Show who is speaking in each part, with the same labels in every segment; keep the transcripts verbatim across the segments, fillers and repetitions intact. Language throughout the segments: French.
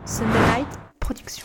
Speaker 1: Sunday Night Production.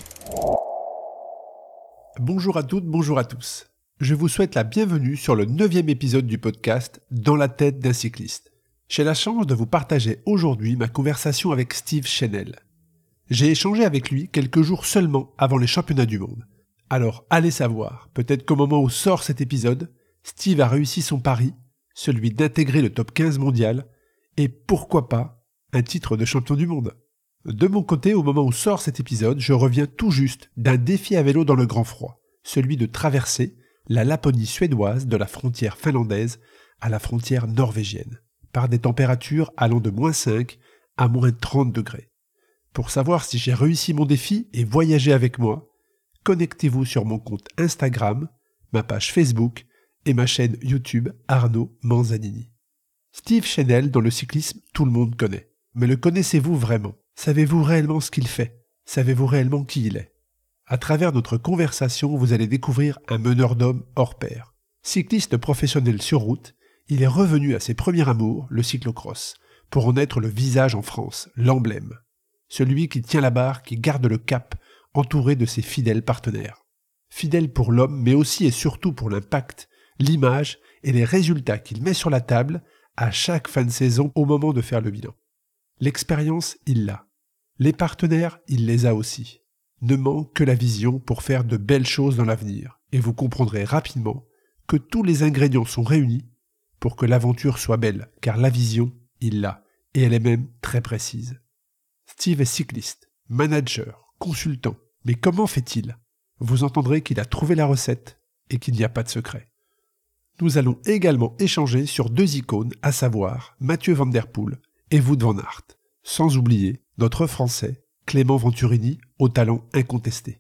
Speaker 2: Bonjour à toutes, bonjour à tous. Je vous souhaite la bienvenue sur le neuvième épisode du podcast Dans la tête d'un cycliste. J'ai la chance de vous partager aujourd'hui ma conversation avec Steve Chenel. J'ai échangé avec lui quelques jours seulement avant les championnats du monde. Alors allez savoir, peut-être qu'au moment où sort cet épisode, Steve a réussi son pari, celui d'intégrer le top quinze mondial, et pourquoi pas, un titre de champion du monde. De mon côté, au moment où sort cet épisode, je reviens tout juste d'un défi à vélo dans le grand froid, celui de traverser la Laponie suédoise de la frontière finlandaise à la frontière norvégienne, par des températures allant de moins cinq à moins trente degrés. Pour savoir si j'ai réussi mon défi et voyager avec moi, connectez-vous sur mon compte Instagram, ma page Facebook et ma chaîne YouTube Arnaud Manzanini. Steve Chenel, dans le cyclisme, tout le monde connaît. Mais le connaissez-vous vraiment ? Savez-vous réellement ce qu'il fait ? Savez-vous réellement qui il est ? À travers notre conversation, vous allez découvrir un meneur d'hommes hors pair. Cycliste professionnel sur route, il est revenu à ses premiers amours, le cyclocross, pour en être le visage en France, l'emblème. Celui qui tient la barre, qui garde le cap, entouré de ses fidèles partenaires. Fidèle pour l'homme, mais aussi et surtout pour l'impact, l'image et les résultats qu'il met sur la table à chaque fin de saison au moment de faire le bilan. L'expérience, il l'a. Les partenaires, il les a aussi. Ne manque que la vision pour faire de belles choses dans l'avenir, et vous comprendrez rapidement que tous les ingrédients sont réunis pour que l'aventure soit belle, car la vision, il l'a, et elle est même très précise. Steve est cycliste, manager, consultant, mais comment fait-il ? Vous entendrez qu'il a trouvé la recette et qu'il n'y a pas de secret. Nous allons également échanger sur deux icônes, à savoir Mathieu Van Der Poel et Wout van Aert, sans oublier notre Français, Clément Venturini, au talent incontesté.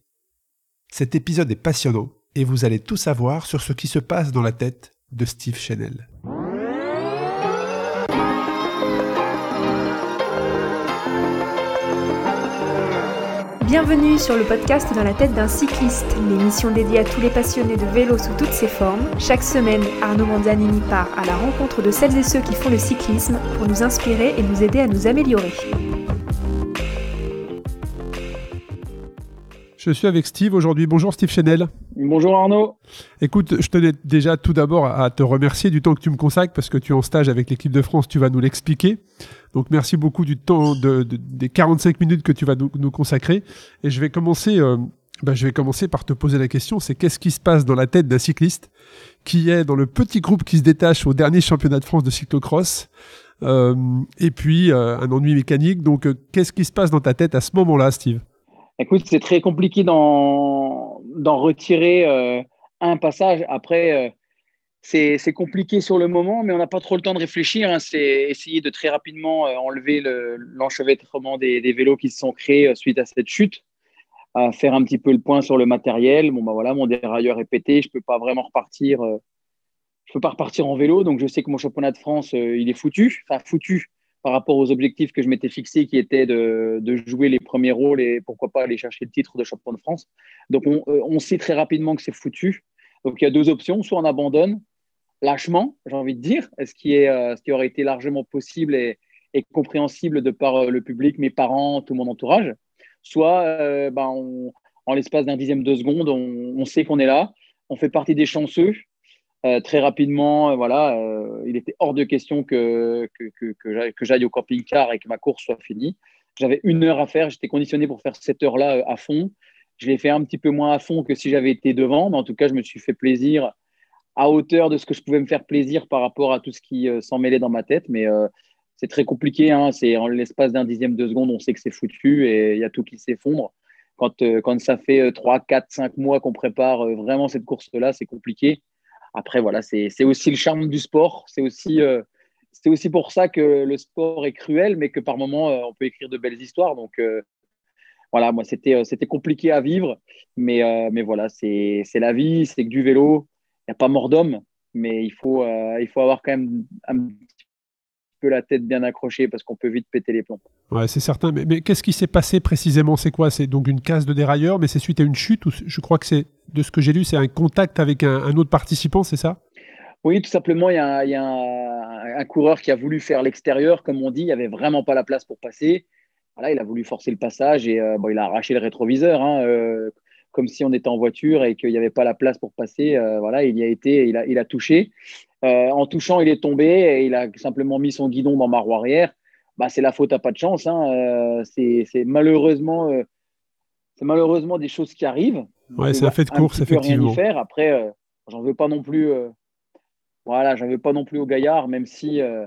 Speaker 2: Cet épisode est passionnant et vous allez tout savoir sur ce qui se passe dans la tête de Steve Chenel.
Speaker 1: Bienvenue sur le podcast Dans la tête d'un cycliste, l'émission dédiée à tous les passionnés de vélo sous toutes ses formes. Chaque semaine, Arnaud Manzanini part à la rencontre de celles et ceux qui font le cyclisme pour nous inspirer et nous aider à nous améliorer.
Speaker 2: Je suis avec Steve aujourd'hui. Bonjour Steve Chenel.
Speaker 3: Bonjour Arnaud.
Speaker 2: Écoute, je tenais déjà tout d'abord à te remercier du temps que tu me consacres parce que tu es en stage avec l'équipe de France, tu vas nous l'expliquer. Donc merci beaucoup du temps de, de, des quarante-cinq minutes que tu vas nous, nous consacrer. Et je vais commencer, euh, bah, je vais commencer par te poser la question, c'est qu'est-ce qui se passe dans la tête d'un cycliste qui est dans le petit groupe qui se détache au dernier championnat de France de cyclocross euh, et puis euh, un ennui mécanique. Donc euh, qu'est-ce qui se passe dans ta tête à ce moment-là, Steve ?
Speaker 3: Écoute, c'est très compliqué d'en, d'en retirer euh, un passage. Après, euh, c'est, c'est compliqué sur le moment, mais on n'a pas trop le temps de réfléchir. Hein. C'est essayer de très rapidement euh, enlever le, l'enchevêtrement des, des vélos qui se sont créés euh, suite à cette chute, à faire un petit peu le point sur le matériel. Bon, bah voilà, mon dérailleur est pété, je ne peux pas vraiment repartir. Euh, je peux pas repartir en vélo, donc je sais que mon championnat de France, euh, il est foutu. Enfin, foutu. Par rapport aux objectifs que je m'étais fixés, qui étaient de, de jouer les premiers rôles et pourquoi pas aller chercher le titre de champion de France. Donc, on, on sait très rapidement que c'est foutu. Donc, il y a deux options. Soit on abandonne lâchement, j'ai envie de dire, ce qui, est, ce qui aurait été largement possible et, et compréhensible de par le public, mes parents, tout mon entourage. Soit, euh, ben on, en l'espace d'un dixième de seconde, on, on sait qu'on est là. On fait partie des chanceux. Euh, très rapidement, euh, voilà, euh, il était hors de question que, que, que, que, j'aille, que j'aille au camping-car et que ma course soit finie. J'avais une heure à faire, j'étais conditionné pour faire cette heure-là euh, à fond. Je l'ai fait un petit peu moins à fond que si j'avais été devant, mais en tout cas, je me suis fait plaisir à hauteur de ce que je pouvais me faire plaisir par rapport à tout ce qui euh, s'en mêlait dans ma tête. Mais euh, c'est très compliqué, hein. C'est en l'espace d'un dixième de seconde, on sait que c'est foutu et il y a tout qui s'effondre. Quand, euh, quand ça fait trois, quatre, cinq mois qu'on prépare euh, vraiment cette course-là, c'est compliqué. Après, voilà, c'est, c'est aussi le charme du sport. C'est aussi, euh, c'est aussi pour ça que le sport est cruel, mais que par moments, euh, on peut écrire de belles histoires. Donc, euh, voilà, moi, c'était, euh, c'était compliqué à vivre. Mais, euh, mais voilà, c'est, c'est la vie, c'est que du vélo. Il n'y a pas mort d'homme, mais il faut, euh, il faut avoir quand même un petit peu la tête bien accrochée parce qu'on peut vite péter les plombs.
Speaker 2: Ouais, c'est certain. Mais, mais qu'est-ce qui s'est passé précisément ? C'est quoi ? C'est donc une casse de dérailleur, mais c'est suite à une chute ou je crois que c'est, de ce que j'ai lu, c'est un contact avec un, un autre participant, c'est ça ?
Speaker 3: Oui, tout simplement, il y a, il y a un, un coureur qui a voulu faire l'extérieur, comme on dit, il n'y avait vraiment pas la place pour passer. voilà, il a voulu forcer le passage et euh, bon, il a arraché le rétroviseur, hein, euh, comme si on était en voiture et qu'il n'y avait pas la place pour passer. Euh, voilà, il y a été, il a, il a touché. Euh, en touchant, il est tombé et il a simplement mis son guidon dans ma roue arrière. Bah, c'est la faute à pas de chance. Hein. Euh, c'est, c'est malheureusement, euh, c'est malheureusement des choses qui arrivent. On
Speaker 2: Ouais,
Speaker 3: peut
Speaker 2: c'est un fait de
Speaker 3: un
Speaker 2: course,
Speaker 3: petit peu rien y
Speaker 2: effectivement.
Speaker 3: faire. Après, euh, j'en veux pas non plus. Euh, voilà, j'en veux pas non plus au gaillard, même si. Euh,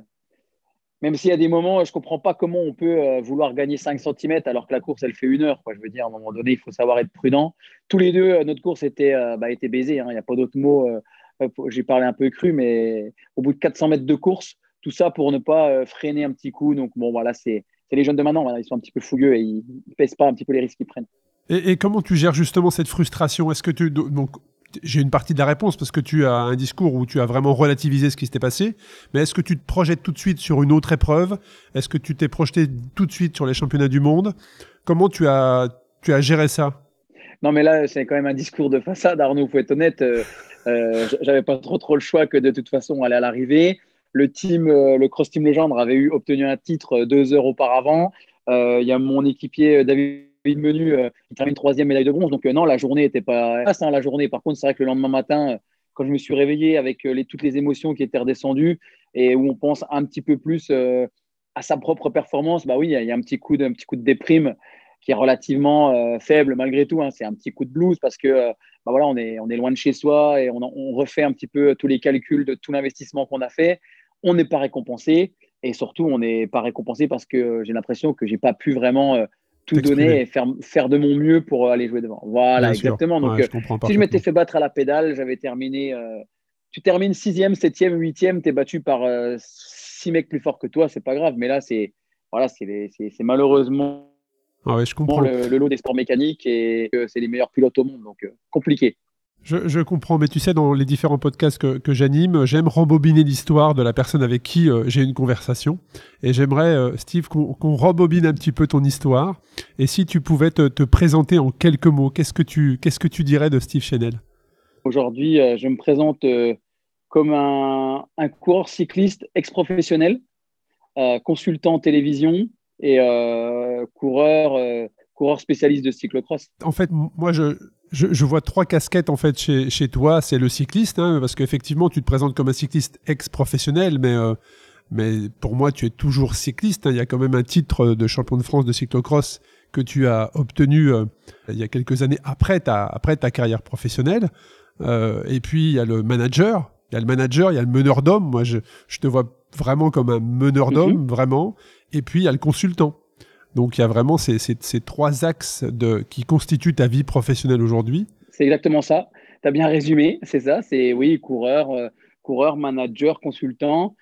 Speaker 3: même s'il y a des moments, je ne comprends pas comment on peut euh, vouloir gagner cinq centimètres alors que la course, elle fait une heure. Quoi. Je veux dire, à un moment donné, il faut savoir être prudent. Tous les deux, euh, notre course était, euh, bah, était baisée. Hein. Il n'y a pas d'autre mot. Euh, euh, j'ai parlé un peu cru, mais au bout de quatre cents mètres de course, tout ça pour ne pas euh, freiner un petit coup. Donc, bon, voilà, c'est, c'est les jeunes de maintenant. Voilà, ils sont un petit peu fougueux et ils ne pèsent pas un petit peu les risques qu'ils prennent.
Speaker 2: Et, et comment tu gères justement cette frustration? Est-ce que tu... Donc, j'ai une partie de la réponse parce que tu as un discours où tu as vraiment relativisé ce qui s'était passé, mais est-ce que tu te projettes tout de suite sur une autre épreuve? Est-ce que tu t'es projeté tout de suite sur les championnats du monde? Comment tu as, tu as géré ça?
Speaker 3: Non, mais là, c'est quand même un discours de façade, Arnaud, il faut être honnête. Euh, euh, j'avais pas trop, trop le choix que de toute façon, on allait à l'arrivée. Le team, euh, le Cross Team Legendre avait eu, obtenu un titre deux heures auparavant. Il euh, y a mon équipier David Menu euh, qui termine troisième médaille de bronze. Donc, euh, non, la journée n'était pas basse, hein, la journée. Par contre, c'est vrai que le lendemain matin, euh, quand je me suis réveillé avec euh, les, toutes les émotions qui étaient redescendues et où on pense un petit peu plus euh, à sa propre performance, bah oui, il y, y a un petit coup de, un petit coup de déprime qui est relativement euh, faible malgré tout. Hein. C'est un petit coup de blues parce que euh, bah voilà, on, est, on est loin de chez soi et on, on refait un petit peu tous les calculs de tout l'investissement qu'on a fait. On n'est pas récompensé et surtout, on n'est pas récompensé parce que j'ai l'impression que je n'ai pas pu vraiment euh, tout donner et faire, faire de mon mieux pour aller jouer devant. Voilà,
Speaker 2: Bien
Speaker 3: exactement.
Speaker 2: sûr.
Speaker 3: Donc,
Speaker 2: Ouais,
Speaker 3: euh,
Speaker 2: je comprends
Speaker 3: si je m'étais
Speaker 2: parfaitement.
Speaker 3: fait battre à la pédale, j'avais terminé. Euh, tu termines sixième, septième, huitième, tu es battu par euh, six mecs plus forts que toi, c'est pas grave. Mais là, c'est voilà, c'est, c'est, c'est malheureusement
Speaker 2: Ah ouais, je comprends.
Speaker 3: le, le lot des sports mécaniques et que c'est les meilleurs pilotes au monde. Donc, euh, compliqué.
Speaker 2: Je, je comprends, mais tu sais, dans les différents podcasts que, que j'anime, j'aime rembobiner l'histoire de la personne avec qui euh, j'ai une conversation. Et j'aimerais, euh, Steve, qu'on, qu'on rembobine un petit peu ton histoire. Et si tu pouvais te, te présenter en quelques mots, qu'est-ce que tu, qu'est-ce que tu dirais de Steve Chenel?
Speaker 3: Aujourd'hui, euh, je me présente euh, comme un, un coureur cycliste ex-professionnel, euh, consultant télévision et euh, coureur, euh, coureur spécialiste de cyclocross.
Speaker 2: En fait, m- moi, je, je, je vois trois casquettes en fait chez, chez toi. C'est le cycliste, hein, parce qu'effectivement, tu te présentes comme un cycliste ex-professionnel, mais, euh, mais pour moi, tu es toujours cycliste. Hein. Il y a quand même un titre de champion de France de cyclocross que tu as obtenu euh, il y a quelques années après ta, après ta carrière professionnelle. Euh, et puis, il y a le manager. Il y a le manager, il y a le meneur d'hommes. Moi, je, je te vois vraiment comme un meneur d'hommes,
Speaker 3: Mm-hmm.
Speaker 2: vraiment. Et puis, il y a le consultant. Donc, il y a vraiment ces, ces, ces trois axes de, qui constituent ta vie professionnelle aujourd'hui.
Speaker 3: C'est exactement ça. Tu as bien résumé, c'est ça. C'est oui, coureur, euh, coureur, manager, consultant,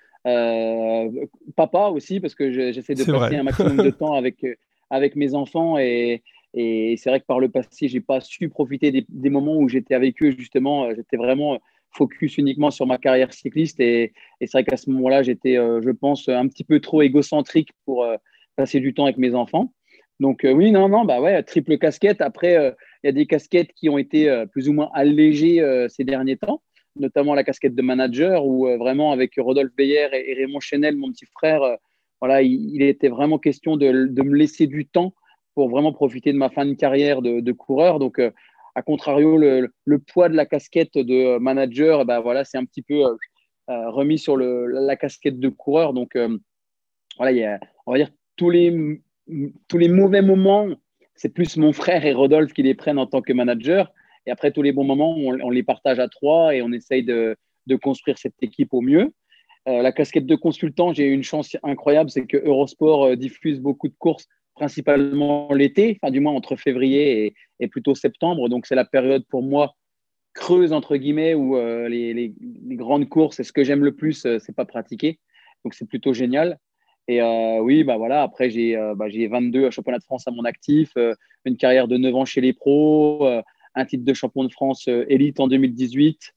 Speaker 3: euh, papa aussi, parce que je, j'essaie de
Speaker 2: C'est
Speaker 3: passer
Speaker 2: vrai.
Speaker 3: un maximum de temps avec, euh, avec mes enfants. Et, et c'est vrai que par le passé, j'ai pas su profiter des, des moments où j'étais avec eux, justement. Euh, J'étais vraiment focus uniquement sur ma carrière cycliste. Et, et c'est vrai qu'à ce moment-là, j'étais, euh, je pense, un petit peu trop égocentrique pour euh, passer du temps avec mes enfants. Donc, euh, oui, non, non, bah ouais, triple casquette. Après, euh, il y a des casquettes qui ont été euh, plus ou moins allégées euh, ces derniers temps, notamment la casquette de manager, où euh, vraiment avec Rodolphe Beyer et, et Raymond Chenel, mon petit frère, euh, voilà, il, il était vraiment question de, de, me laisser du temps pour vraiment profiter de ma fin de carrière de, de coureur. Donc, euh, à contrario, le, le, poids de la casquette de manager, bah, voilà, c'est un petit peu euh, euh, remis sur le, la casquette de coureur. Donc, euh, voilà, il y a, on va dire, tous les, tous les mauvais moments, c'est plus mon frère et Rodolphe qui les prennent en tant que manager. Et après, tous les bons moments, on, on les partage à trois et on essaye de, de construire cette équipe au mieux. Euh, la casquette de consultant, j'ai eu une chance incroyable, c'est que Eurosport euh, diffuse beaucoup de courses, principalement l'été, enfin du moins entre février et, et plutôt septembre. Donc c'est la période pour moi creuse, entre guillemets, où euh, les, les, les grandes courses, et ce que j'aime le plus, euh, c'est pas pratiquer. Donc c'est plutôt génial. Et euh, oui, bah voilà, après, j'ai, euh, bah, j'ai vingt-deux championnats de France à mon actif, euh, une carrière de neuf ans chez les pros, euh, un titre de champion de France euh, élite en deux mille dix-huit,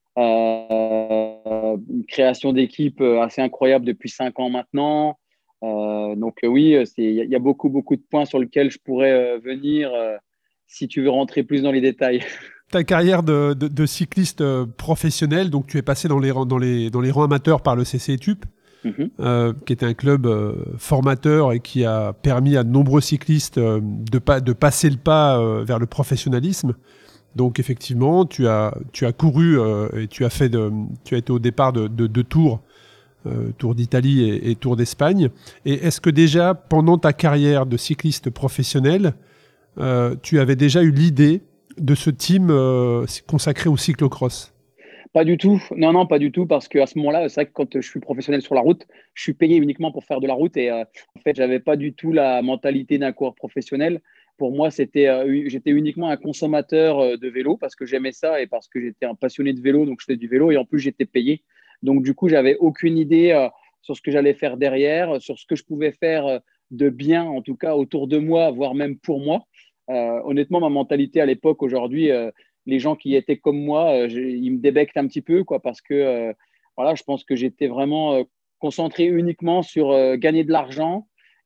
Speaker 3: euh, une création d'équipe assez incroyable depuis cinq ans maintenant. Euh, donc euh, oui, il y, y a beaucoup, beaucoup de points sur lesquels je pourrais euh, venir euh, si tu veux rentrer plus dans les détails.
Speaker 2: Ta carrière de, de, de cycliste professionnel, donc tu es passé dans les, rangs, dans, les, dans les rangs amateurs par le C C Etup. mmh. euh, qui était un club euh, formateur et qui a permis à de nombreux cyclistes euh, de, pa- de passer le pas euh, vers le professionnalisme. Donc effectivement, tu as, tu as couru euh, et tu as, fait de, tu as été au départ de deux de, de tours, euh, Tour d'Italie et, et Tour d'Espagne. Et est-ce que déjà, pendant ta carrière de cycliste professionnel, euh, tu avais déjà eu l'idée de ce team euh, consacré au cyclocross ?
Speaker 3: Pas du tout. Non, non, pas du tout. Parce qu'à ce moment-là, c'est vrai que quand je suis professionnel sur la route, je suis payé uniquement pour faire de la route. Et euh, en fait, je n'avais pas du tout la mentalité d'un coureur professionnel. Pour moi, c'était, euh, j'étais uniquement un consommateur euh, de vélo parce que j'aimais ça et parce que j'étais un passionné de vélo. Donc, je faisais du vélo et en plus, j'étais payé. Donc, du coup, je n'avais aucune idée euh, sur ce que j'allais faire derrière, sur ce que je pouvais faire euh, de bien, en tout cas, autour de moi, voire même pour moi. Euh, honnêtement, ma mentalité à l'époque, aujourd'hui, euh, les gens qui étaient comme moi, euh, je, ils me débectent un petit peu, quoi, parce que euh, voilà, je pense que j'étais vraiment euh, concentré uniquement sur euh, gagner de l'argent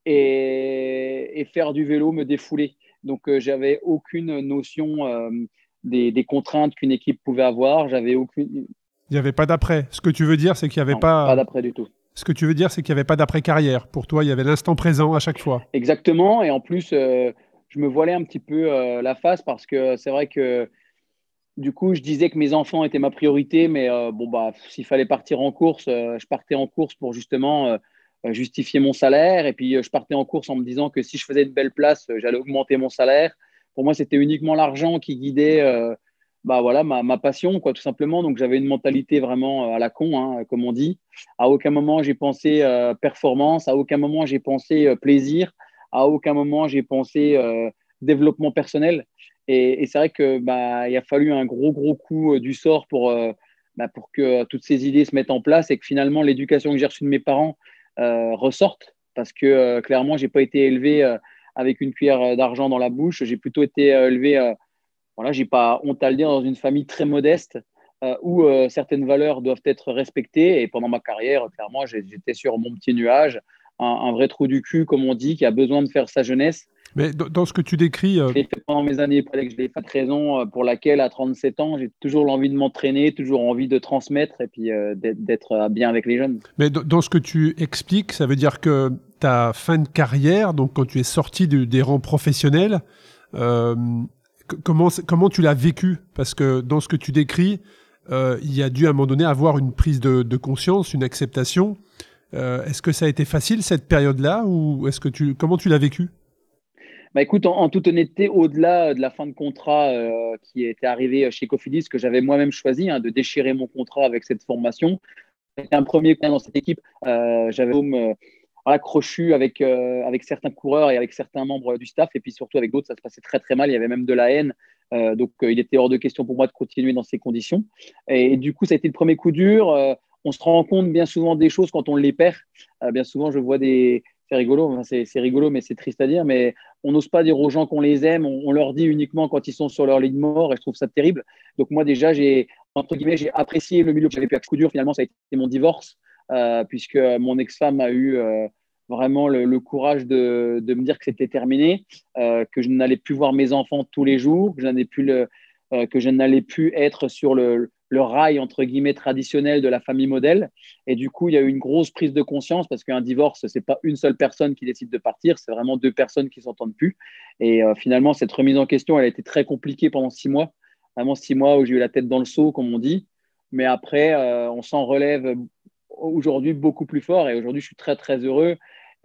Speaker 3: et, et faire du vélo, me défouler. Donc, euh, j'avais aucune notion euh, des, des contraintes qu'une équipe pouvait avoir. J'avais aucune.
Speaker 2: Il n'y avait pas d'après. Ce que tu veux dire, c'est qu'il n'y avait
Speaker 3: non,
Speaker 2: pas.
Speaker 3: Pas d'après du tout.
Speaker 2: Ce que tu veux dire, c'est qu'il n'y avait pas d'après-carrière. Pour toi, il y avait l'instant présent à chaque fois.
Speaker 3: Exactement. Et en plus, euh, je me voilais un petit peu euh, la face parce que c'est vrai que du coup, je disais que mes enfants étaient ma priorité, mais euh, bon, bah, s'il fallait partir en course, euh, je partais en course pour justement euh, justifier mon salaire. Et puis, euh, je partais en course en me disant que si je faisais une belle place, euh, j'allais augmenter mon salaire. Pour moi, c'était uniquement l'argent qui guidait euh, bah, voilà, ma, ma passion, quoi, tout simplement. Donc, j'avais une mentalité vraiment à la con, hein, comme on dit. À aucun moment, j'ai pensé euh, performance. À aucun moment, j'ai pensé euh, plaisir. À aucun moment, j'ai pensé euh, développement personnel. Et, et c'est vrai que bah, il a fallu un gros, gros coup euh, du sort pour, euh, bah, pour que euh, toutes ces idées se mettent en place et que finalement, l'éducation que j'ai reçue de mes parents euh, ressorte. Parce que euh, clairement, je n'ai pas été élevé euh, avec une cuillère d'argent dans la bouche. J'ai plutôt été euh, élevé, euh, voilà, je n'ai pas honte à le dire, dans une famille très modeste euh, où euh, certaines valeurs doivent être respectées. Et pendant ma carrière, clairement, j'étais sur mon petit nuage, un, un vrai trou du cul, comme on dit, qui a besoin de faire sa jeunesse.
Speaker 2: Mais dans ce que tu décris… Euh...
Speaker 3: Je l'ai fait pendant mes années, que je l'ai fait, raison pour laquelle, à trente-sept ans, j'ai toujours l'envie de m'entraîner, toujours envie de transmettre et puis euh, d'être, d'être bien avec les jeunes.
Speaker 2: Mais dans ce que tu expliques, ça veut dire que ta fin de carrière, donc quand tu es sorti de, des rangs professionnels, euh, comment, comment tu l'as vécu ? Parce que dans ce que tu décris, euh, il y a dû à un moment donné avoir une prise de, de conscience, une acceptation. Euh, est-ce que ça a été facile cette période-là ou est-ce que tu, comment tu l'as vécu ?
Speaker 3: Bah écoute, en, en toute honnêteté, au-delà de la fin de contrat euh, qui était arrivée chez Cofidis, que j'avais moi-même choisi, hein, de déchirer mon contrat avec cette formation, c'était un premier point dans cette équipe. Euh, j'avais euh, accrochu avec, euh, avec certains coureurs et avec certains membres du staff, et puis surtout avec d'autres, ça se passait très très mal. Il y avait même de la haine. Euh, donc, euh, il était hors de question pour moi de continuer dans ces conditions. Et, et du coup, ça a été le premier coup dur. Euh, on se rend compte bien souvent des choses quand on les perd. Euh, bien souvent, je vois des… C'est rigolo, enfin, c'est, c'est rigolo, mais c'est triste à dire. Mais on n'ose pas dire aux gens qu'on les aime. On, on leur dit uniquement quand ils sont sur leur lit de mort, et je trouve ça terrible. Donc moi, déjà, j'ai, entre guillemets, j'ai apprécié le milieu que j'avais pu avec coup dur. Finalement, ça a été mon divorce, euh, puisque mon ex-femme a eu euh, vraiment le, le courage de, de me dire que c'était terminé, euh, que je n'allais plus voir mes enfants tous les jours, que je n'allais plus, le, euh, que je n'allais plus être sur le le rail, entre guillemets, traditionnel de la famille modèle. Et du coup, il y a eu une grosse prise de conscience parce qu'un divorce, ce n'est pas une seule personne qui décide de partir, c'est vraiment deux personnes qui ne s'entendent plus. Et euh, finalement, cette remise en question, elle a été très compliquée pendant six mois. Vraiment six mois où j'ai eu la tête dans le seau, comme on dit. Mais après, euh, on s'en relève aujourd'hui beaucoup plus fort. Et aujourd'hui, je suis très, très heureux.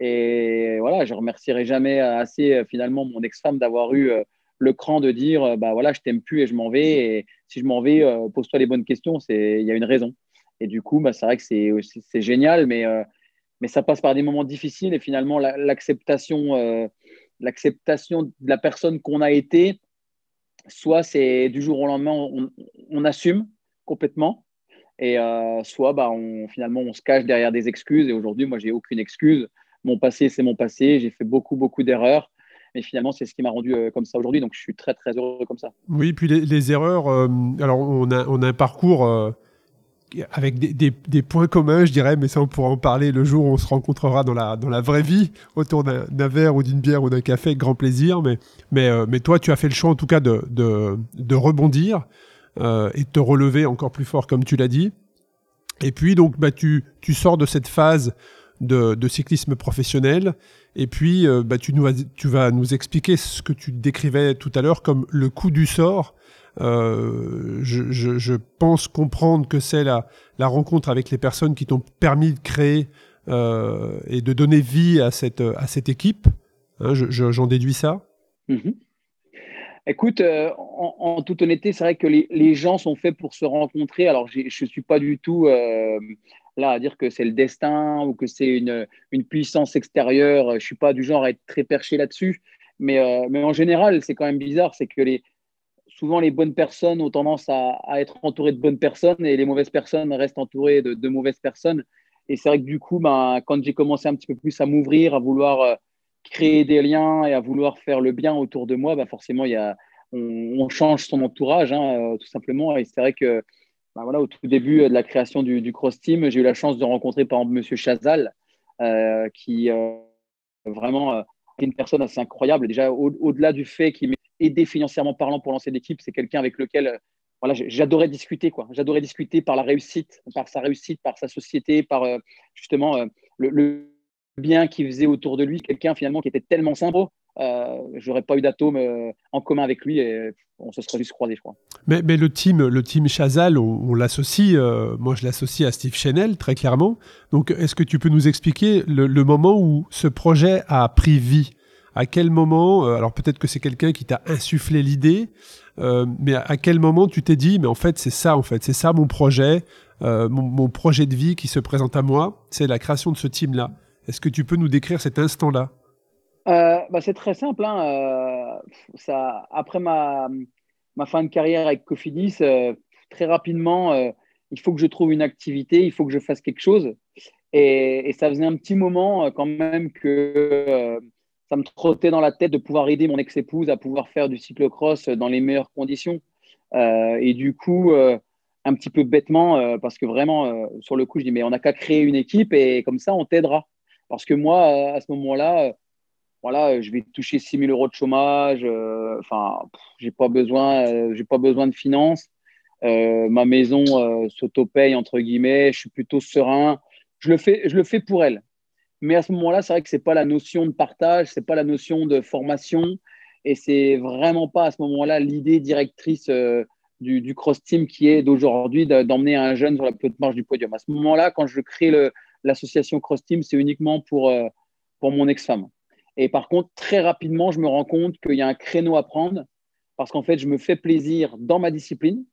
Speaker 3: Et voilà, je ne remercierai jamais assez, finalement, mon ex-femme d'avoir eu… Euh, le cran de dire bah voilà, je t'aime plus et je m'en vais, et si je m'en vais, euh, pose-toi les bonnes questions, c'est il y a une raison. Et du coup, bah, c'est vrai que c'est, c'est, c'est génial, mais, euh, mais ça passe par des moments difficiles, et finalement la, l'acceptation, euh, l'acceptation de la personne qu'on a été, soit c'est du jour au lendemain, on, on assume complètement, et euh, soit bah, on, finalement on se cache derrière des excuses. Et aujourd'hui, moi, j'ai aucune excuse. Mon passé, c'est mon passé. J'ai fait beaucoup, beaucoup d'erreurs. Mais finalement, c'est ce qui m'a rendu euh, comme ça aujourd'hui. Donc, je suis très, très heureux comme ça.
Speaker 2: Oui, puis les, les erreurs… Euh, alors, on a, on a un parcours euh, avec des, des, des points communs, je dirais, mais ça, on pourra en parler le jour où on se rencontrera dans la, dans la vraie vie, autour d'un, d'un verre ou d'une bière ou d'un café, avec grand plaisir. Mais, mais, euh, mais toi, tu as fait le choix, en tout cas, de, de, de rebondir euh, et de te relever encore plus fort, comme tu l'as dit. Et puis, donc, bah, tu, tu sors de cette phase de, de cyclisme professionnel. Et puis, euh, bah, tu, nous, tu vas nous expliquer ce que tu décrivais tout à l'heure comme le coup du sort. Euh, je, je, je pense comprendre que c'est la, la rencontre avec les personnes qui t'ont permis de créer euh, et de donner vie à cette, à cette équipe. Hein, je, je, j'en déduis ça.
Speaker 3: Mm-hmm. Écoute, euh, en, en toute honnêteté, c'est vrai que les, les gens sont faits pour se rencontrer. Alors, j'ai, je ne suis pas du tout euh, là à dire que c'est le destin ou que c'est une, une puissance extérieure. Je ne suis pas du genre à être très perché là-dessus. Mais, euh, mais en général, c'est quand même bizarre. C'est que les, souvent, les bonnes personnes ont tendance à, à être entourées de bonnes personnes et les mauvaises personnes restent entourées de, de mauvaises personnes. Et c'est vrai que du coup, ben, quand j'ai commencé un petit peu plus à m'ouvrir, à vouloir euh, créer des liens et à vouloir faire le bien autour de moi, ben, forcément, il y a, on, on change son entourage, hein, euh, tout simplement. Et c'est vrai que ben, voilà, au tout début de la création du, du Cross Team, j'ai eu la chance de rencontrer par exemple Monsieur Chazal, euh, qui euh, vraiment euh, est une personne assez incroyable. Déjà, au, au-delà du fait qu'il m'ait aidé financièrement parlant pour lancer l'équipe, c'est quelqu'un avec lequel euh, voilà, j'adorais discuter, quoi. J'adorais discuter par la réussite, par sa réussite, par sa société, par euh, justement euh, le, le bien qu'il faisait autour de lui. Quelqu'un finalement qui était tellement simple, euh, j'aurais pas eu d'atome euh, en commun avec lui et on se serait juste croisés, je crois.
Speaker 2: Mais, mais le team, le team Chazal, on, on l'associe, euh, moi je l'associe à Steve Chenel, très clairement. Donc, est-ce que tu peux nous expliquer le, le moment où ce projet a pris vie ? À quel moment, euh, alors peut-être que c'est quelqu'un qui t'a insufflé l'idée, euh, mais à, à quel moment tu t'es dit, mais en fait c'est ça, en fait, c'est ça mon projet, euh, mon, mon projet de vie qui se présente à moi, c'est la création de ce team-là. Est-ce que tu peux nous décrire cet instant-là ?
Speaker 3: euh, bah, C'est très simple. Hein, euh, ça, après ma, ma fin de carrière avec Cofidis, euh, très rapidement, euh, il faut que je trouve une activité, il faut que je fasse quelque chose. Et, et ça faisait un petit moment euh, quand même que euh, ça me trottait dans la tête de pouvoir aider mon ex-épouse à pouvoir faire du cyclocross dans les meilleures conditions. Euh, et du coup, euh, un petit peu bêtement, euh, parce que vraiment, euh, sur le coup, je dis, mais on n'a qu'à créer une équipe et comme ça, on t'aidera. Parce que moi, euh, à ce moment-là, euh, voilà, je vais toucher six mille euros de chômage. euh, Enfin, pff, j'ai pas besoin, euh, j'ai pas besoin de finances. Euh, ma maison euh, s'auto-paye, entre guillemets. Je suis plutôt serein. Je le fais, je le fais pour elle. Mais à ce moment-là, c'est vrai que c'est pas la notion de partage, c'est pas la notion de formation, et c'est vraiment pas à ce moment-là l'idée directrice euh, du, du cross team qui est d'aujourd'hui de, d'emmener un jeune sur la petite marche du podium. À ce moment-là, quand je crée le, l'association cross team, c'est uniquement pour euh, pour mon ex-femme. Et par contre, très rapidement, je me rends compte qu'il y a un créneau à prendre parce qu'en fait, je me fais plaisir dans ma discipline.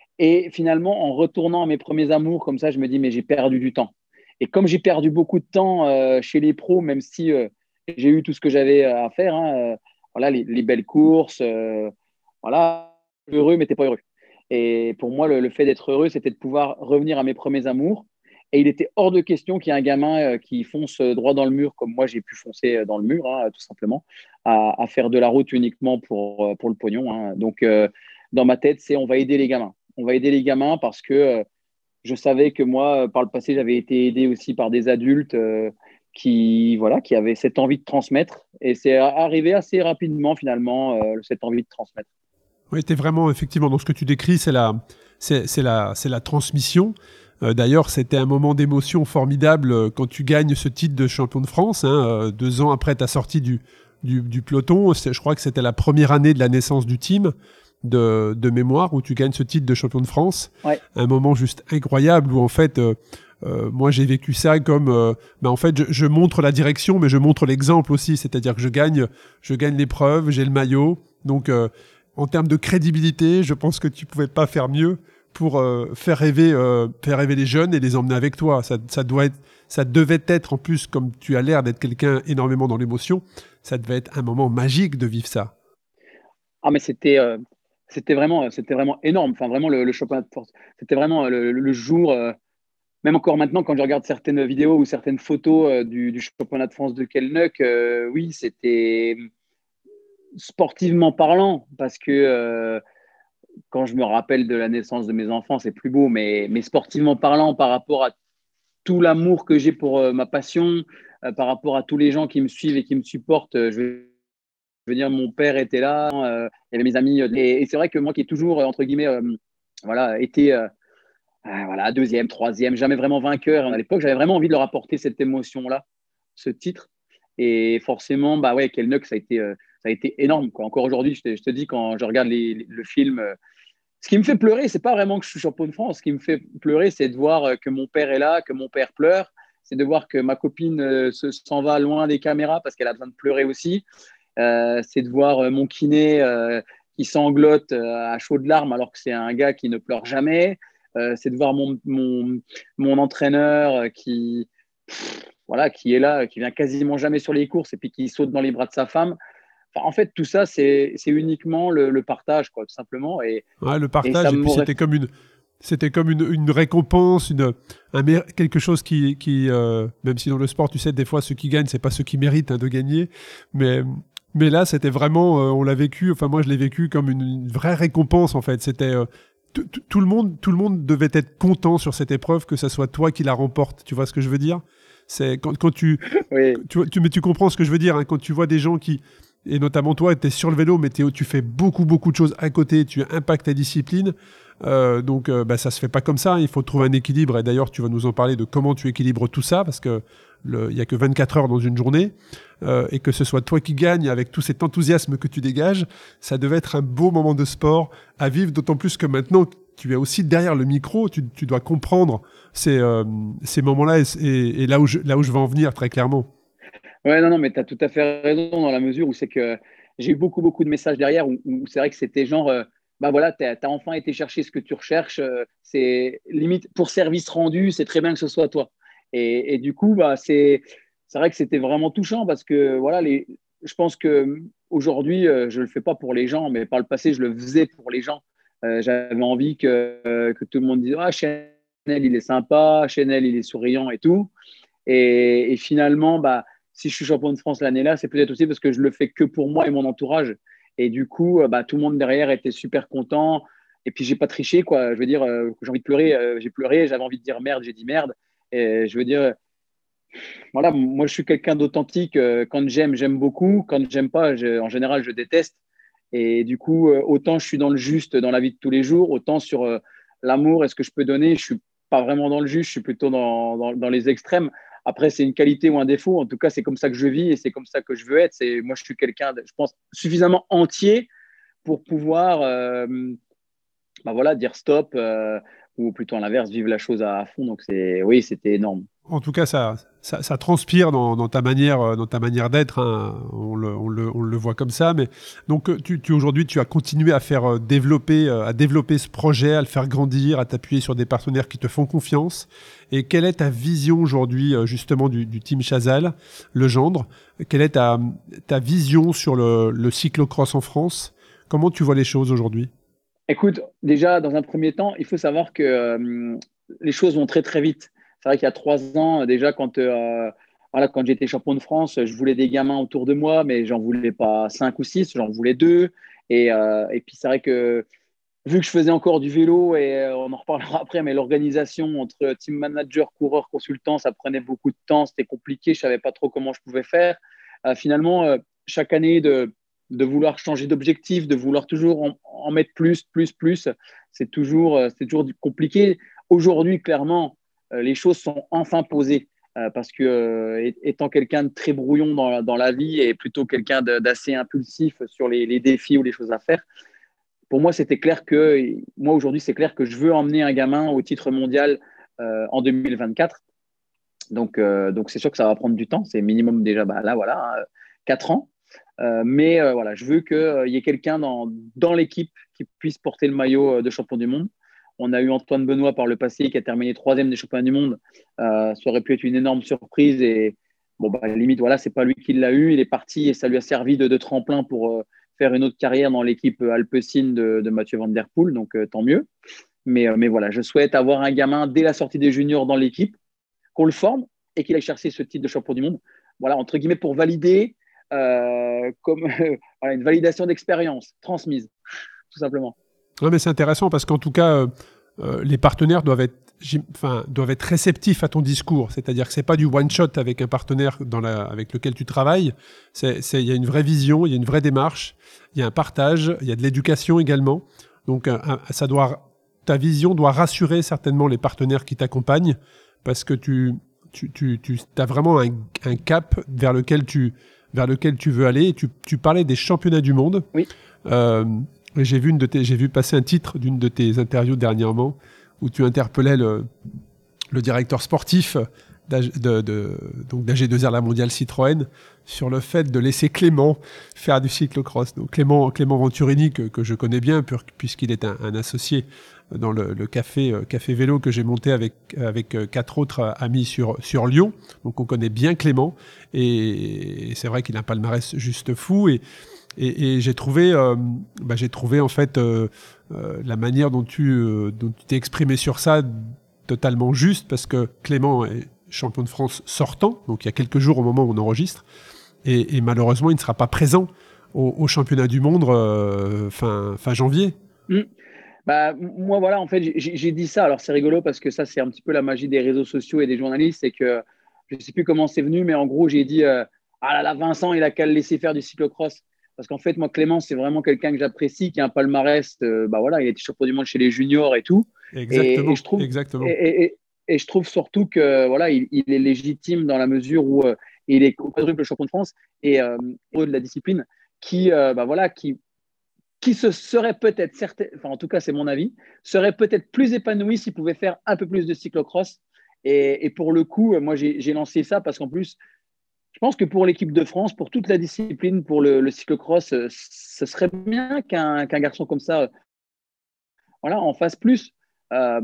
Speaker 3: Et finalement, en retournant à mes premiers amours, comme ça, je me dis, mais j'ai perdu du temps. Et comme j'ai perdu beaucoup de temps euh, chez les pros, même si euh, j'ai eu tout ce que j'avais à faire, hein, euh, voilà, les, les, belles courses, euh, voilà, heureux, mais t'es pas heureux. Et pour moi, le, le fait d'être heureux, c'était de pouvoir revenir à mes premiers amours. Et il était hors de question qu'il y ait un gamin euh, qui fonce droit dans le mur, comme moi j'ai pu foncer dans le mur, hein, tout simplement, à, à, faire de la route uniquement pour, pour le pognon. Hein. Donc, euh, dans ma tête, c'est on va aider les gamins. On va aider les gamins parce que euh, je savais que moi, par le passé, j'avais été aidé aussi par des adultes euh, qui, voilà, qui avaient cette envie de transmettre. Et c'est arrivé assez rapidement, finalement, euh, cette envie de transmettre.
Speaker 2: Oui, tu es vraiment, effectivement, dans ce que tu décris, c'est la, c'est, c'est la, c'est la transmission. Euh, d'ailleurs, c'était un moment d'émotion formidable quand tu gagnes ce titre de champion de France, hein, euh, deux ans après ta sortie du, du, du peloton. C'est, je crois que c'était la première année de la naissance du team. De, de mémoire où tu gagnes ce titre de champion de France.
Speaker 3: Ouais.
Speaker 2: Un moment juste incroyable où en fait, euh, euh, moi j'ai vécu ça comme, euh, ben en fait je, je montre la direction mais je montre l'exemple aussi, c'est-à-dire que je gagne, je gagne l'épreuve, j'ai le maillot. Donc euh, en termes de crédibilité, je pense que tu pouvais pas faire mieux pour euh, faire rêver, euh, faire rêver les jeunes et les emmener avec toi. Ça, ça doit être, ça devait être en plus comme tu as l'air d'être quelqu'un énormément dans l'émotion, ça devait être un moment magique de vivre ça.
Speaker 3: Ah mais c'était euh... C'était vraiment, c'était vraiment énorme. Enfin, vraiment, le, le championnat de France, c'était vraiment le, le jour, euh, même encore maintenant, quand je regarde certaines vidéos ou certaines photos euh, du, du championnat de France de Kellnuck, euh, oui, c'était sportivement parlant, parce que euh, quand je me rappelle de la naissance de mes enfants, c'est plus beau, mais, mais sportivement parlant, par rapport à tout l'amour que j'ai pour euh, ma passion, euh, par rapport à tous les gens qui me suivent et qui me supportent, euh, je vais Je veux dire, mon père était là, euh, il y avait mes amis. Et, et c'est vrai que moi qui ai toujours, entre guillemets, euh, voilà, été euh, euh, voilà, deuxième, troisième, jamais vraiment vainqueur. À l'époque, j'avais vraiment envie de leur apporter cette émotion-là, ce titre. Et forcément, bah ouais, Keel-Nuck, ça a été, euh, ça a été énorme, quoi. Encore aujourd'hui, je te, je te dis, quand je regarde les, les, le film, euh, ce qui me fait pleurer, c'est pas vraiment que je suis champion de France. Ce qui me fait pleurer, c'est de voir euh, que mon père est là, que mon père pleure. C'est de voir que ma copine euh, se, s'en va loin des caméras parce qu'elle a besoin de pleurer aussi. Euh, c'est de voir euh, mon kiné euh, qui sanglote euh, à chaudes larmes alors que c'est un gars qui ne pleure jamais. Euh, c'est de voir mon, mon, mon entraîneur euh, qui... Pff, voilà, qui est là, qui vient quasiment jamais sur les courses et puis qui saute dans les bras de sa femme. Enfin, en fait, tout ça, c'est, c'est uniquement le, le partage, quoi, tout simplement. Et,
Speaker 2: ouais, le partage, et, et puis c'était comme une, c'était comme une, une récompense, une, un, quelque chose qui, qui euh, même si dans le sport, tu sais, des fois, ceux qui gagnent, c'est pas ceux qui méritent hein, de gagner, mais, mais là, c'était vraiment, euh, on l'a vécu, enfin moi, je l'ai vécu comme une, une vraie récompense, en fait. C'était euh, tout le monde, tout le monde devait être content sur cette épreuve, que ça soit toi qui la remporte. Tu vois ce que je veux dire? C'est quand, quand tu, oui. tu, tu, mais tu comprends ce que je veux dire hein, quand tu vois des gens qui, et notamment toi, tu es sur le vélo, mais tu fais beaucoup, beaucoup de choses à côté, tu impactes ta discipline, euh, donc euh, bah, ça se fait pas comme ça, hein, il faut trouver un équilibre, et d'ailleurs tu vas nous en parler de comment tu équilibres tout ça, parce que il y a que vingt-quatre heures dans une journée, euh, et que ce soit toi qui gagne avec tout cet enthousiasme que tu dégages, ça devait être un beau moment de sport à vivre, d'autant plus que maintenant tu es aussi derrière le micro, tu, tu dois comprendre ces, euh, ces moments-là et, et, et là, où je, là où je vais en venir très clairement.
Speaker 3: Ouais, non, non, mais tu as tout à fait raison dans la mesure où c'est que j'ai eu beaucoup, beaucoup de messages derrière où, où c'est vrai que c'était genre, euh, bah voilà, tu as enfin été chercher ce que tu recherches, euh, c'est limite pour service rendu, c'est très bien que ce soit toi. Et, et du coup, bah, c'est, c'est vrai que c'était vraiment touchant parce que voilà, les, je pense qu'aujourd'hui, euh, je ne le fais pas pour les gens, mais par le passé, je le faisais pour les gens. Euh, j'avais envie que, euh, que tout le monde dise ah, Chenel, il est sympa, Chenel, il est souriant et tout. Et, et finalement, bah, si je suis champion de France l'année-là, c'est peut-être aussi parce que je le fais que pour moi et mon entourage. Et du coup, bah, tout le monde derrière était super content. Et puis, j'ai pas triché, quoi. Je veux dire, euh, j'ai envie de pleurer, euh, j'ai pleuré. J'avais envie de dire merde, j'ai dit merde. Et je veux dire, voilà, moi, je suis quelqu'un d'authentique. Euh, quand j'aime, j'aime beaucoup. Quand j'aime pas, je, en général, je déteste. Et du coup, euh, autant je suis dans le juste dans la vie de tous les jours, autant sur euh, l'amour et ce que je peux donner, je suis pas vraiment dans le juste, je suis plutôt dans, dans, dans les extrêmes. Après, c'est une qualité ou un défaut. En tout cas, c'est comme ça que je vis et c'est comme ça que je veux être. C'est, moi, je suis quelqu'un, je pense, suffisamment entier pour pouvoir euh, bah voilà, dire stop euh, ou plutôt à l'inverse, vivre la chose à, à fond. Donc, c'est, oui, c'était énorme.
Speaker 2: En tout cas, ça, ça, ça transpire dans, dans ta manière, dans ta manière d'être. Hein. On, le, on, le, on le voit comme ça. Mais donc, tu, tu, aujourd'hui, tu as continué à faire développer, à développer ce projet, à le faire grandir, à t'appuyer sur des partenaires qui te font confiance. Et quelle est ta vision aujourd'hui, justement, du, du team Chazal, Legendre? Quelle est ta, ta vision sur le, le cyclocross en France? Comment tu vois les choses aujourd'hui?
Speaker 3: Écoute, déjà, dans un premier temps, il faut savoir que euh, les choses vont très, très vite. C'est vrai qu'il y a trois ans, déjà, quand, euh, voilà, quand j'étais champion de France, je voulais des gamins autour de moi, mais j'en voulais pas cinq ou six, j'en voulais deux. Et, euh, et puis, c'est vrai que vu que je faisais encore du vélo, et euh, on en reparlera après, mais l'organisation entre team manager, coureur, consultant, ça prenait beaucoup de temps, c'était compliqué, je ne savais pas trop comment je pouvais faire. Euh, finalement, euh, chaque année, de, de vouloir changer d'objectif, de vouloir toujours en, en mettre plus, plus, plus, c'est toujours, euh, c'est toujours compliqué. Aujourd'hui, clairement, les choses sont enfin posées euh, parce que euh, étant quelqu'un de très brouillon dans la, dans la vie et plutôt quelqu'un de, d'assez impulsif sur les, les défis ou les choses à faire, pour moi c'était clair que moi aujourd'hui c'est clair que je veux emmener un gamin au titre mondial euh, en deux mille vingt-quatre. Donc, euh, donc c'est sûr que ça va prendre du temps, c'est minimum déjà bah, là voilà hein, quatre ans. Euh, mais euh, voilà, je veux qu'il euh, y ait quelqu'un dans, dans l'équipe qui puisse porter le maillot de champion du monde. On a eu Antoine Benoît par le passé qui a terminé troisième des championnats du monde. Euh, ça aurait pu être une énorme surprise. Et bon, bah, à la limite, voilà, c'est pas lui qui l'a eu. Il est parti et ça lui a servi de, de tremplin pour euh, faire une autre carrière dans l'équipe Alpecin de, de Mathieu Van Der Poel. Donc, euh, tant mieux. Mais, euh, mais voilà, je souhaite avoir un gamin dès la sortie des juniors dans l'équipe, qu'on le forme et qu'il aille chercher ce titre de champion du monde. Voilà, entre guillemets, pour valider euh, comme euh, voilà, une validation d'expérience transmise, tout simplement.
Speaker 2: Ouais, mais c'est intéressant parce qu'en tout cas, euh, euh, les partenaires doivent être, enfin, doivent être réceptifs à ton discours. C'est-à-dire que c'est pas du one-shot avec un partenaire dans la, avec lequel tu travailles. C'est, c'est, il y a une vraie vision, il y a une vraie démarche, il y a un partage, il y a de l'éducation également. Donc, un, un, ça doit ta vision doit rassurer certainement les partenaires qui t'accompagnent parce que tu, tu, tu, tu as vraiment un, un cap vers lequel tu, vers lequel tu veux aller. Et tu, tu parlais des championnats du monde.
Speaker 3: Oui.
Speaker 2: Euh, j'ai vu, une de tes, j'ai vu passer un titre d'une de tes interviews dernièrement où tu interpellais le, le directeur sportif d'A G, de, de, donc d'A G deux R La Mondiale Citroën sur le fait de laisser Clément faire du cyclocross. Donc Clément, Clément Venturini, que, que je connais bien puisqu'il est un, un associé dans le, le café, café vélo que j'ai monté avec, avec quatre autres amis sur, sur Lyon. Donc on connaît bien Clément et, et c'est vrai qu'il a un palmarès juste fou et, et, et j'ai trouvé, euh, bah, j'ai trouvé en fait euh, euh, la manière dont tu, euh, dont tu t'es exprimé sur ça totalement juste parce que Clément est champion de France sortant, donc il y a quelques jours au moment où on enregistre, et, et malheureusement il ne sera pas présent au, au championnat du monde euh, fin, fin janvier.
Speaker 3: Mmh. Bah, moi voilà, en fait j'ai, j'ai dit ça, alors c'est rigolo parce que ça c'est un petit peu la magie des réseaux sociaux et des journalistes, c'est que je ne sais plus comment c'est venu, mais en gros j'ai dit euh, ah là là Vincent il a qu'à le laisser faire du cyclocross, parce qu'en fait moi Clément c'est vraiment quelqu'un que j'apprécie, qui a un palmarès, euh, bah voilà, il était champion du monde chez les juniors et tout.
Speaker 2: Exactement,
Speaker 3: et, et je trouve
Speaker 2: exactement.
Speaker 3: et, et, et, et je trouve surtout que voilà, il, il est légitime dans la mesure où euh, il est quadruple champion de France et euh, de la discipline, qui, euh, bah voilà, qui, qui se serait peut-être, certain, enfin en tout cas c'est mon avis, serait peut-être plus épanoui s'il pouvait faire un peu plus de cyclocross. Et, et pour le coup, moi j'ai, j'ai lancé ça parce qu'en plus, je pense que pour l'équipe de France, pour toute la discipline, pour le, le cyclocross, euh, ce serait bien qu'un, qu'un garçon comme ça, euh, voilà, en fasse plus. Euh,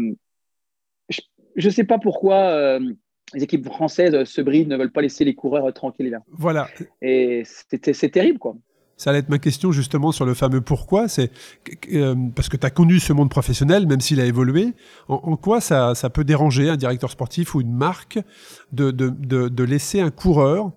Speaker 3: Je ne sais pas pourquoi euh, les équipes françaises se brident, ne veulent pas laisser les coureurs tranquilles là.
Speaker 2: Voilà.
Speaker 3: Et c'est, c'est terrible, quoi.
Speaker 2: Ça allait être ma question justement sur le fameux pourquoi. C'est euh, parce que tu as connu ce monde professionnel, même s'il a évolué. En, en quoi ça, ça peut déranger un directeur sportif ou une marque de, de, de, de laisser un coureur,